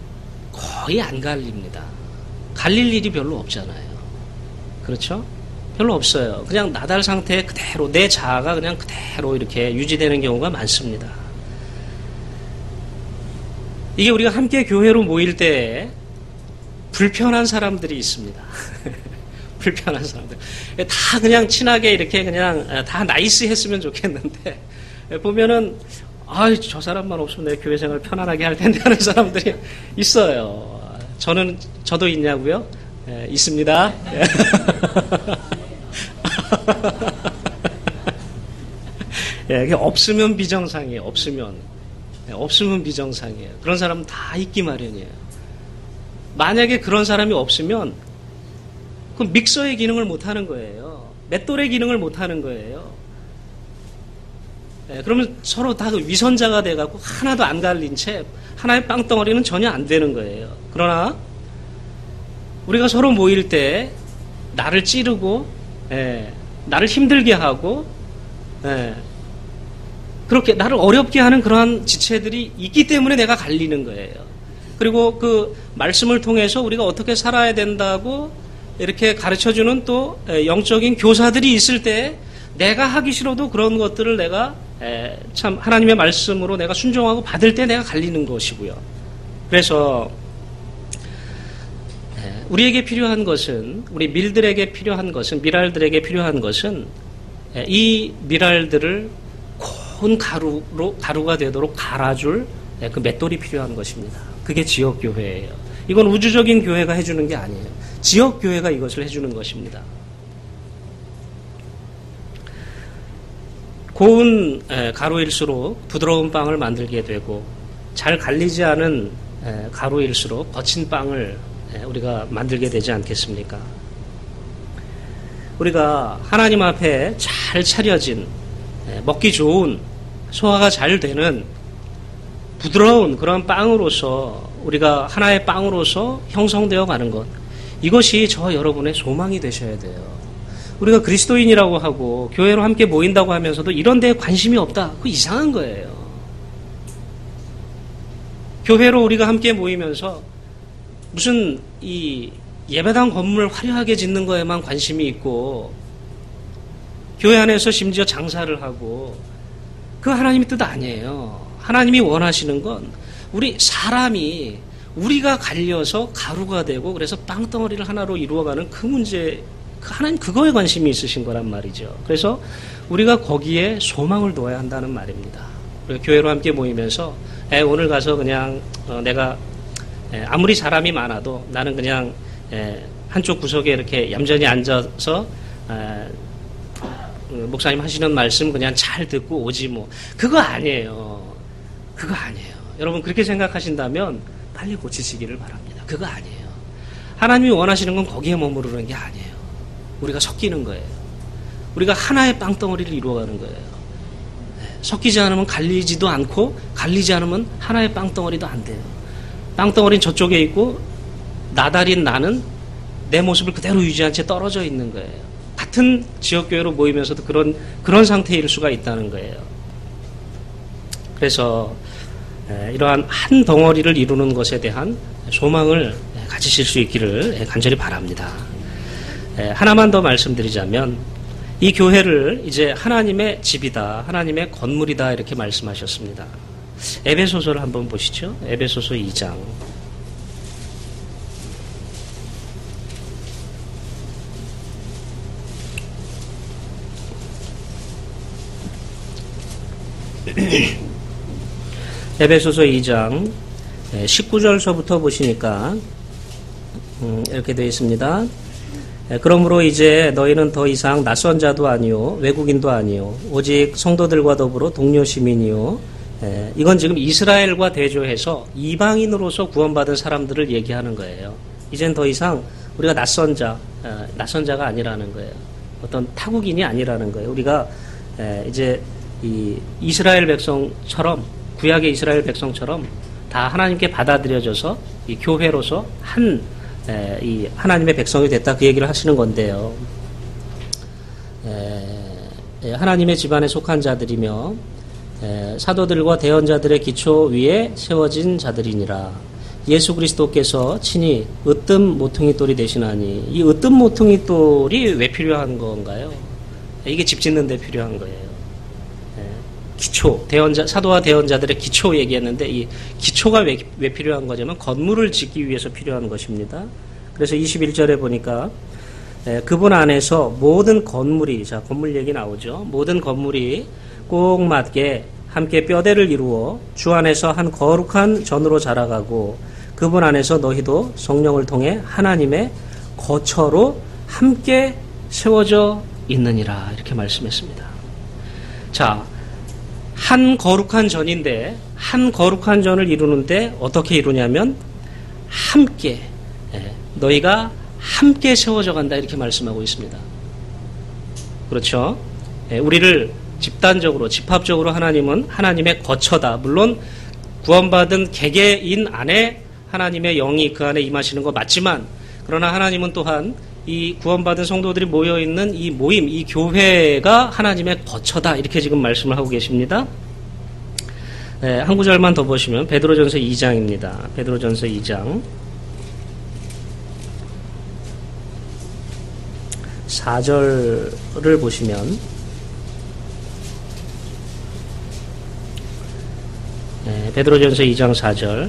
거의 안 갈립니다. 갈릴 일이 별로 없잖아요. 그렇죠? 별로 없어요. 그냥 나달 상태 그대로 내 자아가 그냥 그대로 이렇게 유지되는 경우가 많습니다. 이게 우리가 함께 교회로 모일 때 불편한 사람들이 있습니다. 불편한 사람들. 다 그냥 친하게 이렇게 그냥 다 나이스 했으면 좋겠는데 보면은 아이 저 사람만 없으면 내 교회 생활 편안하게 할 텐데 하는 사람들이 있어요. 저는 저도 있냐고요? 예, 있습니다. 예, 없으면 비정상이에요. 없으면 예, 없으면 비정상이에요. 그런 사람은 다 있기 마련이에요. 만약에 그런 사람이 없으면 그 믹서의 기능을 못 하는 거예요. 맷돌의 기능을 못 하는 거예요. 예, 그러면 서로 다 그 위선자가 돼갖고 하나도 안 갈린 채 하나의 빵덩어리는 전혀 안 되는 거예요. 그러나 우리가 서로 모일 때 나를 찌르고 예, 나를 힘들게 하고 예, 그렇게 나를 어렵게 하는 그러한 지체들이 있기 때문에 내가 갈리는 거예요. 그리고 그 말씀을 통해서 우리가 어떻게 살아야 된다고 이렇게 가르쳐주는 또 영적인 교사들이 있을 때 내가 하기 싫어도 그런 것들을 내가 참 하나님의 말씀으로 내가 순종하고 받을 때 내가 갈리는 것이고요. 그래서 우리에게 필요한 것은 우리 밀들에게 필요한 것은 밀알들에게 필요한 것은 이 밀알들을 고운 가루로 가루가 되도록 갈아줄 그 맷돌이 필요한 것입니다. 그게 지역교회예요. 이건 우주적인 교회가 해주는 게 아니에요. 지역교회가 이것을 해주는 것입니다. 고운 가루일수록 부드러운 빵을 만들게 되고 잘 갈리지 않은 가루일수록 거친 빵을 우리가 만들게 되지 않겠습니까? 우리가 하나님 앞에 잘 차려진 먹기 좋은 소화가 잘 되는 부드러운 그런 빵으로서 우리가 하나의 빵으로서 형성되어 가는 것, 이것이 저와 여러분의 소망이 되셔야 돼요. 우리가 그리스도인이라고 하고 교회로 함께 모인다고 하면서도 이런 데에 관심이 없다. 그거 이상한 거예요. 교회로 우리가 함께 모이면서 무슨 이 예배당 건물 화려하게 짓는 거에만 관심이 있고 교회 안에서 심지어 장사를 하고 그 하나님의 뜻 아니에요. 하나님이 원하시는 건 우리 사람이 우리가 갈려서 가루가 되고 그래서 빵덩어리를 하나로 이루어가는 그 문제, 하나님 그거에 관심이 있으신 거란 말이죠. 그래서 우리가 거기에 소망을 둬야 한다는 말입니다. 우리가 교회로 함께 모이면서 에, 오늘 가서 그냥 어, 내가 에, 아무리 사람이 많아도 나는 그냥 에, 한쪽 구석에 이렇게 얌전히 앉아서 에, 목사님 하시는 말씀 그냥 잘 듣고 오지 뭐. 그거 아니에요. 그거 아니에요. 여러분 그렇게 생각하신다면 빨리 고치시기를 바랍니다. 그거 아니에요. 하나님이 원하시는 건 거기에 머무르는 게 아니에요. 우리가 섞이는 거예요. 우리가 하나의 빵덩어리를 이루어가는 거예요. 섞이지 않으면 갈리지도 않고 갈리지 않으면 하나의 빵덩어리도 안 돼요. 빵덩어리는 저쪽에 있고 나달인 나는 내 모습을 그대로 유지한 채 떨어져 있는 거예요. 같은 지역교회로 모이면서도 그런 그런 상태일 수가 있다는 거예요. 그래서 이러한 한 덩어리를 이루는 것에 대한 소망을 가지실 수 있기를 간절히 바랍니다. 하나만 더 말씀드리자면 이 교회를 이제 하나님의 집이다, 하나님의 건물이다 이렇게 말씀하셨습니다. 에베소서를 한번 보시죠. 에베소서 이 장. 에베소서 이 장 십구 절서부터 보시니까 음, 이렇게 되어 있습니다. 그러므로 이제 너희는 더 이상 낯선 자도 아니요 외국인도 아니요 오직 성도들과 더불어 동료 시민이요. 이건 지금 이스라엘과 대조해서 이방인으로서 구원받은 사람들을 얘기하는 거예요. 이젠 더 이상 우리가 낯선 자, 낯선 자가 아니라는 거예요. 어떤 타국인이 아니라는 거예요. 우리가 이제 이 이스라엘 백성처럼 구약의 이스라엘 백성처럼 다 하나님께 받아들여져서 이 교회로서 한 이 하나님의 백성이 됐다 그 얘기를 하시는 건데요. 에, 하나님의 집안에 속한 자들이며 에, 사도들과 대언자들의 기초 위에 세워진 자들이니라. 예수 그리스도께서 친히 으뜸 모퉁이 돌이 되시나니 이 으뜸 모퉁이 돌이 왜 필요한 건가요? 이게 집 짓는 데 필요한 거예요. 기초, 대언자, 사도와 대언자들의 기초 얘기했는데 이 기초가 왜, 왜 필요한 거냐면 건물을 짓기 위해서 필요한 것입니다. 그래서 이십일 절에 보니까 에, 그분 안에서 모든 건물이, 자 건물 얘기 나오죠. 모든 건물이 꼭 맞게 함께 뼈대를 이루어 주 안에서 한 거룩한 전으로 자라가고 그분 안에서 너희도 성령을 통해 하나님의 거처로 함께 세워져 있느니라 이렇게 말씀했습니다. 자, 한 거룩한 전인데 한 거룩한 전을 이루는데 어떻게 이루냐면 함께 예, 너희가 함께 세워져 간다 이렇게 말씀하고 있습니다. 그렇죠? 예, 우리를 집단적으로 집합적으로 하나님은 하나님의 거처다. 물론 구원받은 개개인 안에 하나님의 영이 그 안에 임하시는 거 맞지만 그러나 하나님은 또한 이 구원받은 성도들이 모여있는 이 모임, 이 교회가 하나님의 거처다 이렇게 지금 말씀을 하고 계십니다. 네, 한 구절만 더 보시면 베드로전서 이 장입니다. 베드로전서 이 장 사 절을 보시면 네, 베드로전서 이 장 사 절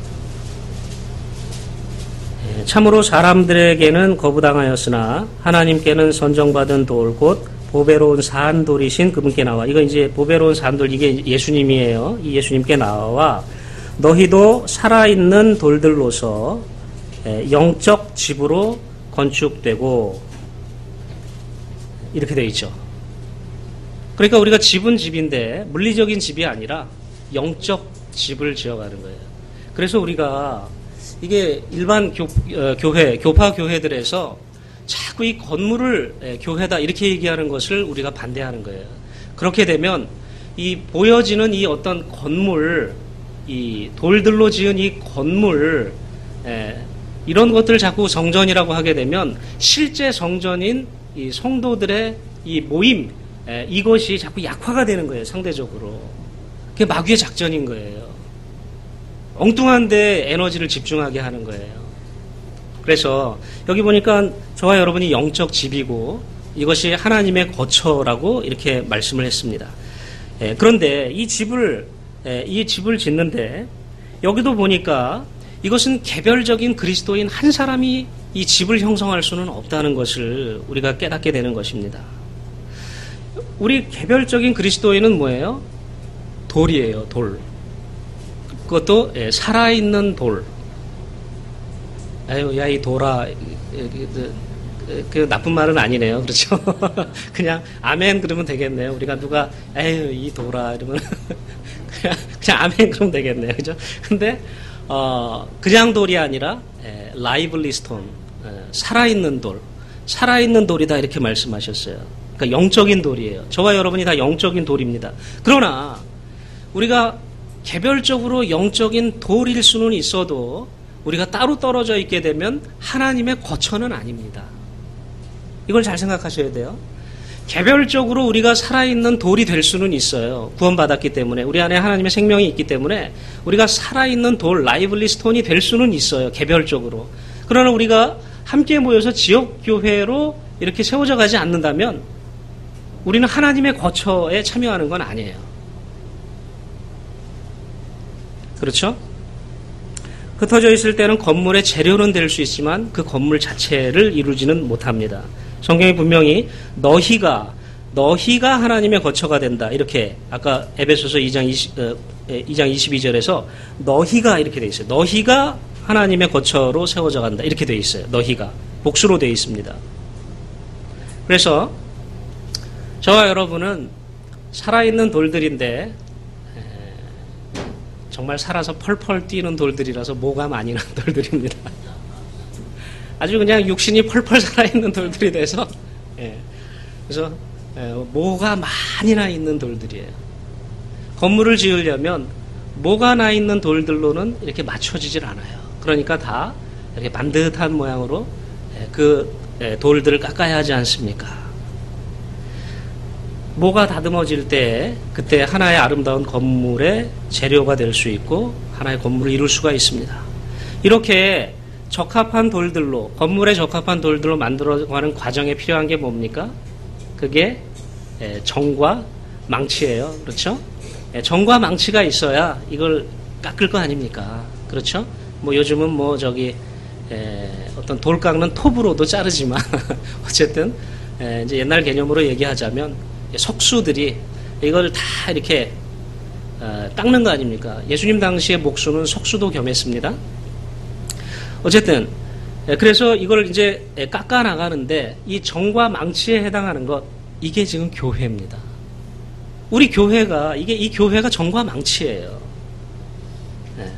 참으로 사람들에게는 거부당하였으나 하나님께는 선정받은 돌 곧 보배로운 산돌이신 그분께 나와 이거 이제 보배로운 산돌 이게 예수님이에요. 이 예수님께 나와 너희도 살아있는 돌들로서 영적 집으로 건축되고 이렇게 되어 있죠. 그러니까 우리가 집은 집인데 물리적인 집이 아니라 영적 집을 지어가는 거예요. 그래서 우리가 이게 일반 교, 어, 교회, 교파 교회들에서 자꾸 이 건물을 에, 교회다 이렇게 얘기하는 것을 우리가 반대하는 거예요. 그렇게 되면 이 보여지는 이 어떤 건물, 이 돌들로 지은 이 건물, 에, 이런 것들을 자꾸 성전이라고 하게 되면 실제 성전인 이 성도들의 이 모임, 에, 이것이 자꾸 약화가 되는 거예요. 상대적으로. 그게 마귀의 작전인 거예요. 엉뚱한데 에너지를 집중하게 하는 거예요. 그래서 여기 보니까 저와 여러분이 영적 집이고 이것이 하나님의 거처라고 이렇게 말씀을 했습니다. 예, 그런데 이 집을 예, 이 집을 짓는데 여기도 보니까 이것은 개별적인 그리스도인 한 사람이 이 집을 형성할 수는 없다는 것을 우리가 깨닫게 되는 것입니다. 우리 개별적인 그리스도인은 뭐예요? 돌이에요. 돌. 그것도 예, 살아있는 돌. 아유, 야, 이 돌아. 그, 그 나쁜 말은 아니네요. 그렇죠? 그냥 아멘 그러면 되겠네요. 우리가 누가 에휴 이 돌아 이러면 그냥, 그냥 아멘 그러면 되겠네요. 그죠? 근데 어, 그냥 돌이 아니라 예, 라이블리 스톤. 예, 살아있는 돌. 살아있는 돌이다 이렇게 말씀하셨어요. 그러니까 영적인 돌이에요. 저와 여러분이 다 영적인 돌입니다. 그러나 우리가 개별적으로 영적인 돌일 수는 있어도 우리가 따로 떨어져 있게 되면 하나님의 거처는 아닙니다. 이걸 잘 생각하셔야 돼요. 개별적으로 우리가 살아있는 돌이 될 수는 있어요. 구원받았기 때문에 우리 안에 하나님의 생명이 있기 때문에 우리가 살아있는 돌, 라이블리 스톤이 될 수는 있어요. 개별적으로. 그러나 우리가 함께 모여서 지역교회로 이렇게 세워져 가지 않는다면 우리는 하나님의 거처에 참여하는 건 아니에요. 그렇죠? 흩어져 있을 때는 건물의 재료는 될 수 있지만 그 건물 자체를 이루지는 못합니다. 성경이 분명히 너희가 너희가 하나님의 거처가 된다. 이렇게 아까 에베소서 이 장 이십이 절에서 너희가 이렇게 돼 있어요. 너희가 하나님의 거처로 세워져 간다. 이렇게 돼 있어요. 너희가 복수로 돼 있습니다. 그래서 저와 여러분은 살아있는 돌들인데 정말 살아서 펄펄 뛰는 돌들이라서 모가 많이 난 돌들입니다. 아주 그냥 육신이 펄펄 살아있는 돌들이 돼서 예, 그래서 예, 모가 많이 나 있는 돌들이에요. 건물을 지으려면 모가 나 있는 돌들로는 이렇게 맞춰지질 않아요. 그러니까 다 이렇게 반듯한 모양으로 예, 그 예, 돌들을 깎아야 하지 않습니까? 모가 다듬어질 때 그때 하나의 아름다운 건물의 재료가 될 수 있고 하나의 건물을 이룰 수가 있습니다. 이렇게 적합한 돌들로, 건물에 적합한 돌들로 만들어가는 과정에 필요한 게 뭡니까? 그게 정과 망치예요. 그렇죠? 정과 망치가 있어야 이걸 깎을 거 아닙니까? 그렇죠? 뭐 요즘은 뭐 저기 에, 어떤 돌 깎는 톱으로도 자르지만 어쨌든 에, 이제 옛날 개념으로 얘기하자면 석수들이 이걸 다 이렇게 어, 깎는 거 아닙니까? 예수님 당시의 목수는 석수도 겸했습니다. 어쨌든 에, 그래서 이걸 이제 깎아 나가는데 이 정과 망치에 해당하는 것 이게 지금 교회입니다. 우리 교회가 이게 이 교회가 정과 망치예요. 네.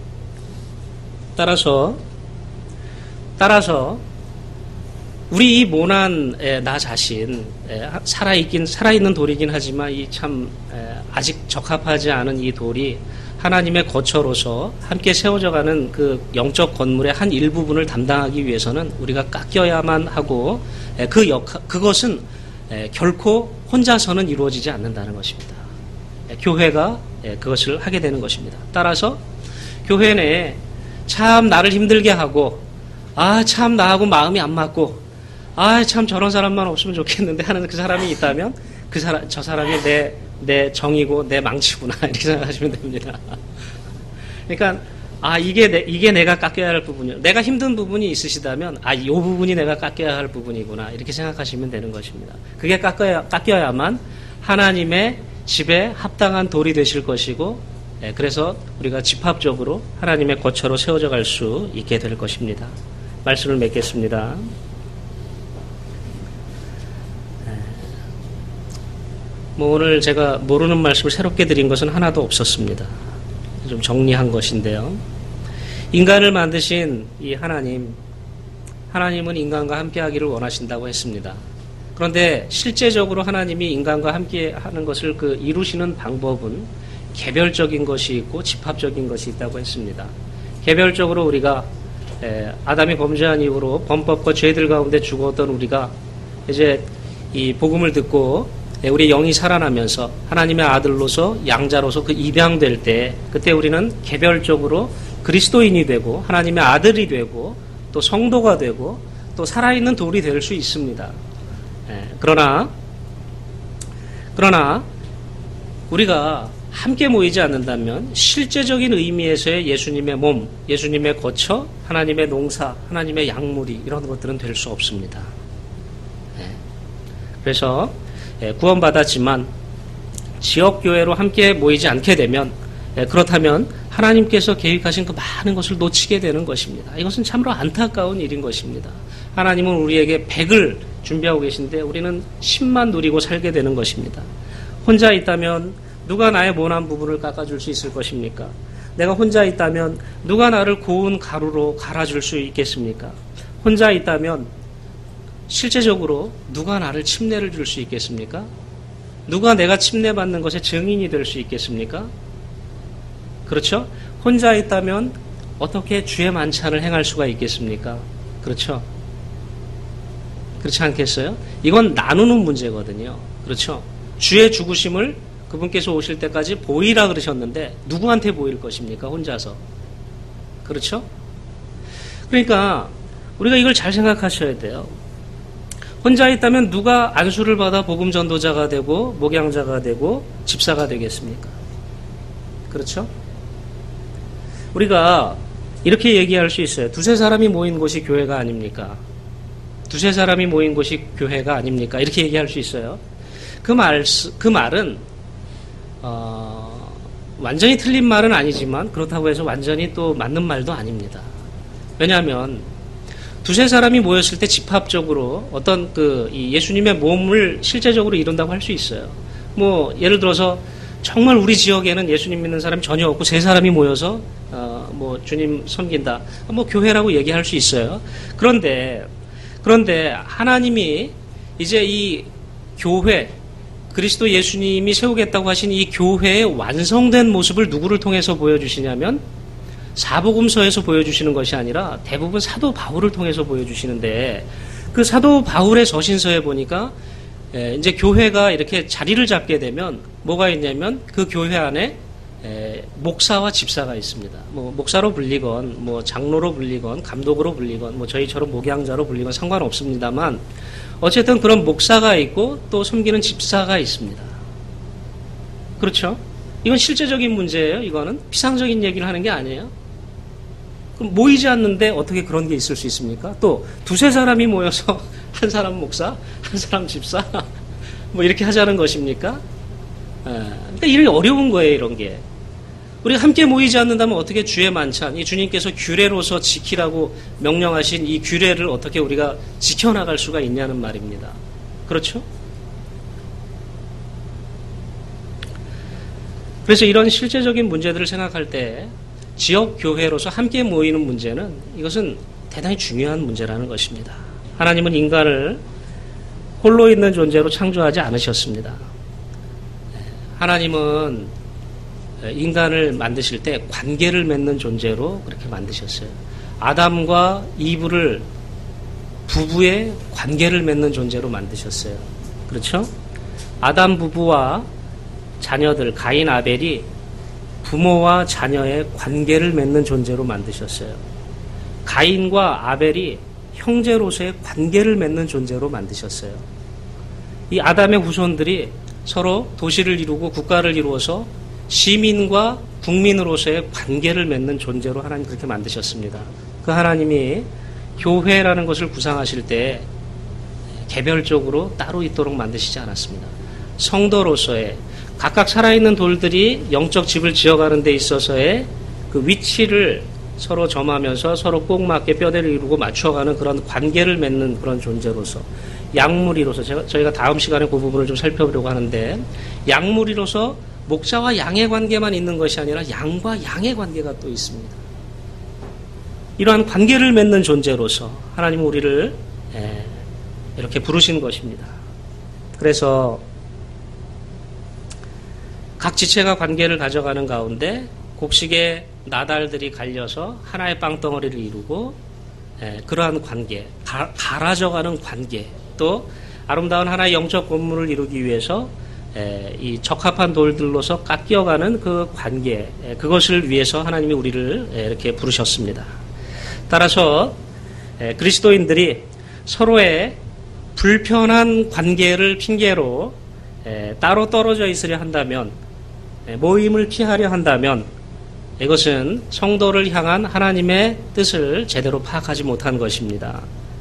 따라서 따라서 우리 이 모난 나 자신 살아있긴 살아있는 돌이긴 하지만 이 참 아직 적합하지 않은 이 돌이 하나님의 거처로서 함께 세워져가는 그 영적 건물의 한 일부분을 담당하기 위해서는 우리가 깎여야만 하고 그 역할 그것은 결코 혼자서는 이루어지지 않는다는 것입니다. 교회가 그것을 하게 되는 것입니다. 따라서 교회 내에 참 나를 힘들게 하고 아 참 나하고 마음이 안 맞고 아 참 저런 사람만 없으면 좋겠는데 하는 그 사람이 있다면 그 사람 저 사람이 내 내 정이고 내 망치구나 이렇게 생각하시면 됩니다. 그러니까 아 이게 내, 이게 내가 깎여야 할 부분이요. 내가 힘든 부분이 있으시다면 아 이 부분이 내가 깎여야 할 부분이구나 이렇게 생각하시면 되는 것입니다. 그게 깎여야 깎여야만 하나님의 집에 합당한 돌이 되실 것이고 예, 그래서 우리가 집합적으로 하나님의 거처로 세워져 갈 수 있게 될 것입니다. 말씀을 맺겠습니다. 뭐 오늘 제가 모르는 말씀을 새롭게 드린 것은 하나도 없었습니다. 좀 정리한 것인데요. 인간을 만드신 이 하나님, 하나님은 인간과 함께 하기를 원하신다고 했습니다. 그런데 실제적으로 하나님이 인간과 함께 하는 것을 그 이루시는 방법은 개별적인 것이 있고 집합적인 것이 있다고 했습니다. 개별적으로 우리가 아담이 범죄한 이후로 범법과 죄들 가운데 죽었던 우리가 이제 이 복음을 듣고 우리 영이 살아나면서 하나님의 아들로서 양자로서 그 입양될 때 그때 우리는 개별적으로 그리스도인이 되고 하나님의 아들이 되고 또 성도가 되고 또 살아있는 돌이 될 수 있습니다. 그러나 그러나 우리가 함께 모이지 않는다면 실제적인 의미에서의 예수님의 몸, 예수님의 거처, 하나님의 농사, 하나님의 약물이 이런 것들은 될 수 없습니다. 그래서 구원받았지만 지역교회로 함께 모이지 않게 되면 그렇다면 하나님께서 계획하신 그 많은 것을 놓치게 되는 것입니다. 이것은 참으로 안타까운 일인 것입니다. 하나님은 우리에게 백을 준비하고 계신데 우리는 십만 누리고 살게 되는 것입니다. 혼자 있다면 누가 나의 모난 부분을 깎아줄 수 있을 것입니까? 내가 혼자 있다면 누가 나를 고운 가루로 갈아줄 수 있겠습니까? 혼자 있다면 실제적으로 누가 나를 침례를 줄 수 있겠습니까? 누가 내가 침례받는 것의 증인이 될 수 있겠습니까? 그렇죠? 혼자 있다면 어떻게 주의 만찬을 행할 수가 있겠습니까? 그렇죠? 그렇지 않겠어요? 이건 나누는 문제거든요. 그렇죠? 주의 죽으심을 그분께서 오실 때까지 보이라 그러셨는데 누구한테 보일 것입니까? 혼자서. 그렇죠? 그러니까 우리가 이걸 잘 생각하셔야 돼요. 혼자 있다면 누가 안수를 받아 복음 전도자가 되고 목양자가 되고 집사가 되겠습니까? 그렇죠? 우리가 이렇게 얘기할 수 있어요. 두세 사람이 모인 곳이 교회가 아닙니까? 두세 사람이 모인 곳이 교회가 아닙니까? 이렇게 얘기할 수 있어요. 그 말, 그 말은 어, 완전히 틀린 말은 아니지만 그렇다고 해서 완전히 또 맞는 말도 아닙니다. 왜냐하면 두세 사람이 모였을 때 집합적으로 어떤 그 이 예수님의 몸을 실제적으로 이룬다고 할 수 있어요. 뭐 예를 들어서 정말 우리 지역에는 예수님 믿는 사람이 전혀 없고 세 사람이 모여서 어, 뭐 주님 섬긴다. 뭐 교회라고 얘기할 수 있어요. 그런데 그런데 하나님이 이제 이 교회 그리스도 예수님이 세우겠다고 하신 이 교회의 완성된 모습을 누구를 통해서 보여주시냐면 사복음서에서 보여주시는 것이 아니라 대부분 사도 바울을 통해서 보여주시는데 그 사도 바울의 서신서에 보니까 이제 교회가 이렇게 자리를 잡게 되면 뭐가 있냐면 그 교회 안에 에, 목사와 집사가 있습니다. 뭐 목사로 불리건 뭐 장로로 불리건 감독으로 불리건 뭐 저희처럼 목양자로 불리건 상관없습니다만 어쨌든 그런 목사가 있고 또 섬기는 집사가 있습니다. 그렇죠? 이건 실제적인 문제예요. 이거는 피상적인 얘기를 하는 게 아니에요. 그럼 모이지 않는데 어떻게 그런 게 있을 수 있습니까? 또 두세 사람이 모여서 한 사람 목사, 한 사람 집사 뭐 이렇게 하자는 것입니까? 그러니까 이런 어려운 거예요, 이런 게. 우리가 함께 모이지 않는다면 어떻게 주의 만찬, 이 주님께서 규례로서 지키라고 명령하신 이 규례를 어떻게 우리가 지켜나갈 수가 있냐는 말입니다. 그렇죠? 그래서 이런 실제적인 문제들을 생각할 때 지역 교회로서 함께 모이는 문제는 이것은 대단히 중요한 문제라는 것입니다. 하나님은 인간을 홀로 있는 존재로 창조하지 않으셨습니다. 하나님은 인간을 만드실 때 관계를 맺는 존재로 그렇게 만드셨어요. 아담과 이브를 부부의 관계를 맺는 존재로 만드셨어요. 그렇죠? 아담 부부와 자녀들 가인 아벨이 부모와 자녀의 관계를 맺는 존재로 만드셨어요. 가인과 아벨이 형제로서의 관계를 맺는 존재로 만드셨어요. 이 아담의 후손들이 서로 도시를 이루고 국가를 이루어서 시민과 국민으로서의 관계를 맺는 존재로 하나님 그렇게 만드셨습니다. 그 하나님이 교회라는 것을 구상하실 때 개별적으로 따로 있도록 만드시지 않았습니다. 성도로서의 각각 살아있는 돌들이 영적 집을 지어가는 데 있어서의 그 위치를 서로 점하면서 서로 꼭 맞게 뼈대를 이루고 맞춰가는 그런 관계를 맺는 그런 존재로서 양무리로서 제가, 저희가 다음 시간에 그 부분을 좀 살펴보려고 하는데 양무리로서 목자와 양의 관계만 있는 것이 아니라 양과 양의 관계가 또 있습니다. 이러한 관계를 맺는 존재로서 하나님은 우리를 이렇게 부르신 것입니다. 그래서 각 지체가 관계를 가져가는 가운데 곡식의 나달들이 갈려서 하나의 빵덩어리를 이루고 그러한 관계, 갈아져가는 관계, 또 아름다운 하나의 영적 건물을 이루기 위해서 이 적합한 돌들로서 깎여가는 그 관계, 그것을 위해서 하나님이 우리를 이렇게 부르셨습니다. 따라서 그리스도인들이 서로의 불편한 관계를 핑계로 따로 떨어져 있으려 한다면, 모임을 피하려 한다면 이것은 성도를 향한 하나님의 뜻을 제대로 파악하지 못한 것입니다.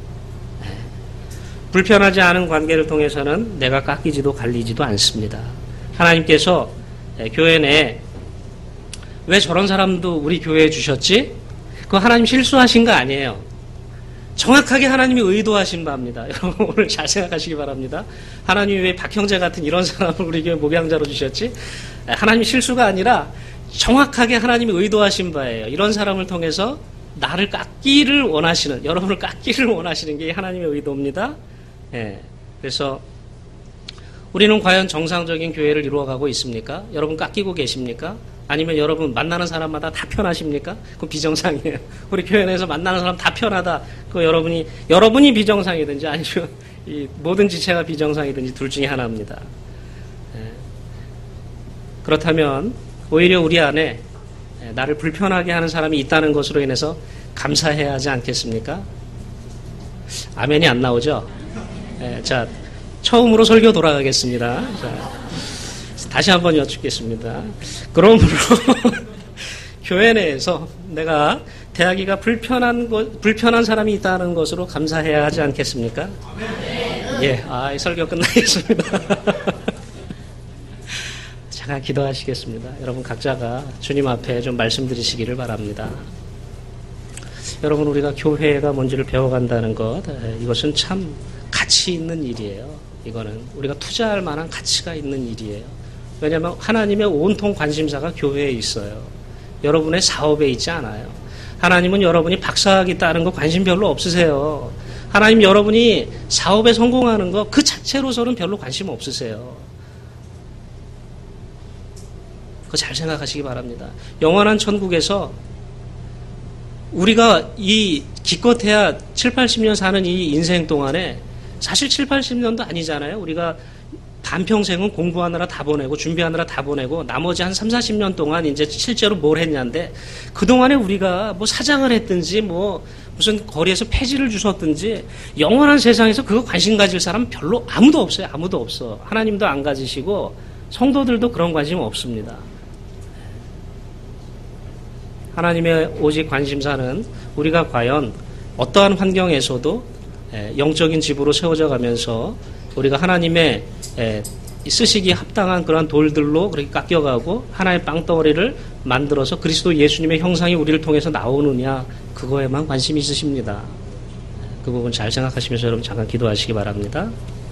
불편하지 않은 관계를 통해서는 내가 깎이지도 갈리지도 않습니다. 하나님께서 교회 내에 왜 저런 사람도 우리 교회에 주셨지? 그거 하나님 실수하신 거 아니에요. 정확하게 하나님이 의도하신 바입니다. 여러분 오늘 잘 생각하시기 바랍니다. 하나님이 왜 박형제 같은 이런 사람을 우리 교회 목양자로 주셨지? 하나님 실수가 아니라 정확하게 하나님이 의도하신 바예요. 이런 사람을 통해서 나를 깎기를 원하시는, 여러분을 깎기를 원하시는 게 하나님의 의도입니다. 예. 그래서 우리는 과연 정상적인 교회를 이루어가고 있습니까? 여러분 깎이고 계십니까? 아니면 여러분 만나는 사람마다 다 편하십니까? 그건 비정상이에요. 우리 교회 내에서 만나는 사람 다 편하다. 그 여러분이 여러분이 비정상이든지 아니면 이 모든 지체가 비정상이든지 둘 중에 하나입니다. 예. 그렇다면 오히려 우리 안에 나를 불편하게 하는 사람이 있다는 것으로 인해서 감사해야 하지 않겠습니까? 아멘이 안 나오죠? 예, 자, 처음으로 설교 돌아가겠습니다. 자, 다시 한번 여쭙겠습니다. 그러므로 교회 내에서 내가 대하기가 불편한 것, 불편한 사람이 있다는 것으로 감사해야 하지 않겠습니까? 예, 아, 이 설교 끝나겠습니다. 잠깐 기도하시겠습니다. 여러분 각자가 주님 앞에 좀 말씀드리시기를 바랍니다. 여러분 우리가 교회가 뭔지를 배워간다는 것, 이것은 참 가치 있는 일이에요. 이거는 우리가 투자할 만한 가치가 있는 일이에요. 왜냐하면 하나님의 온통 관심사가 교회에 있어요. 여러분의 사업에 있지 않아요. 하나님은 여러분이 박사학위 따는 거 관심 별로 없으세요. 하나님 여러분이 사업에 성공하는 거 그 자체로서는 별로 관심 없으세요. 그거 잘 생각하시기 바랍니다. 영원한 천국에서 우리가 이 기껏해야 칠, 팔십 년 사는 이 인생 동안에 사실 칠, 팔십 년도 아니잖아요. 우리가 반평생은 공부하느라 다 보내고 준비하느라 다 보내고 나머지 한 삼, 사십 년 동안 이제 실제로 뭘 했냐인데 그동안에 우리가 뭐 사장을 했든지 뭐 무슨 거리에서 폐지를 주셨든지 영원한 세상에서 그거 관심 가질 사람 별로 아무도 없어요. 아무도 없어. 하나님도 안 가지시고 성도들도 그런 관심 없습니다. 하나님의 오직 관심사는 우리가 과연 어떠한 환경에서도 영적인 집으로 세워져 가면서 우리가 하나님의 쓰시기에 합당한 그러한 돌들로 그렇게 깎여가고 하나의 빵덩어리를 만들어서 그리스도 예수님의 형상이 우리를 통해서 나오느냐, 그거에만 관심이 있으십니다. 그 부분 잘 생각하시면서 여러분 잠깐 기도하시기 바랍니다.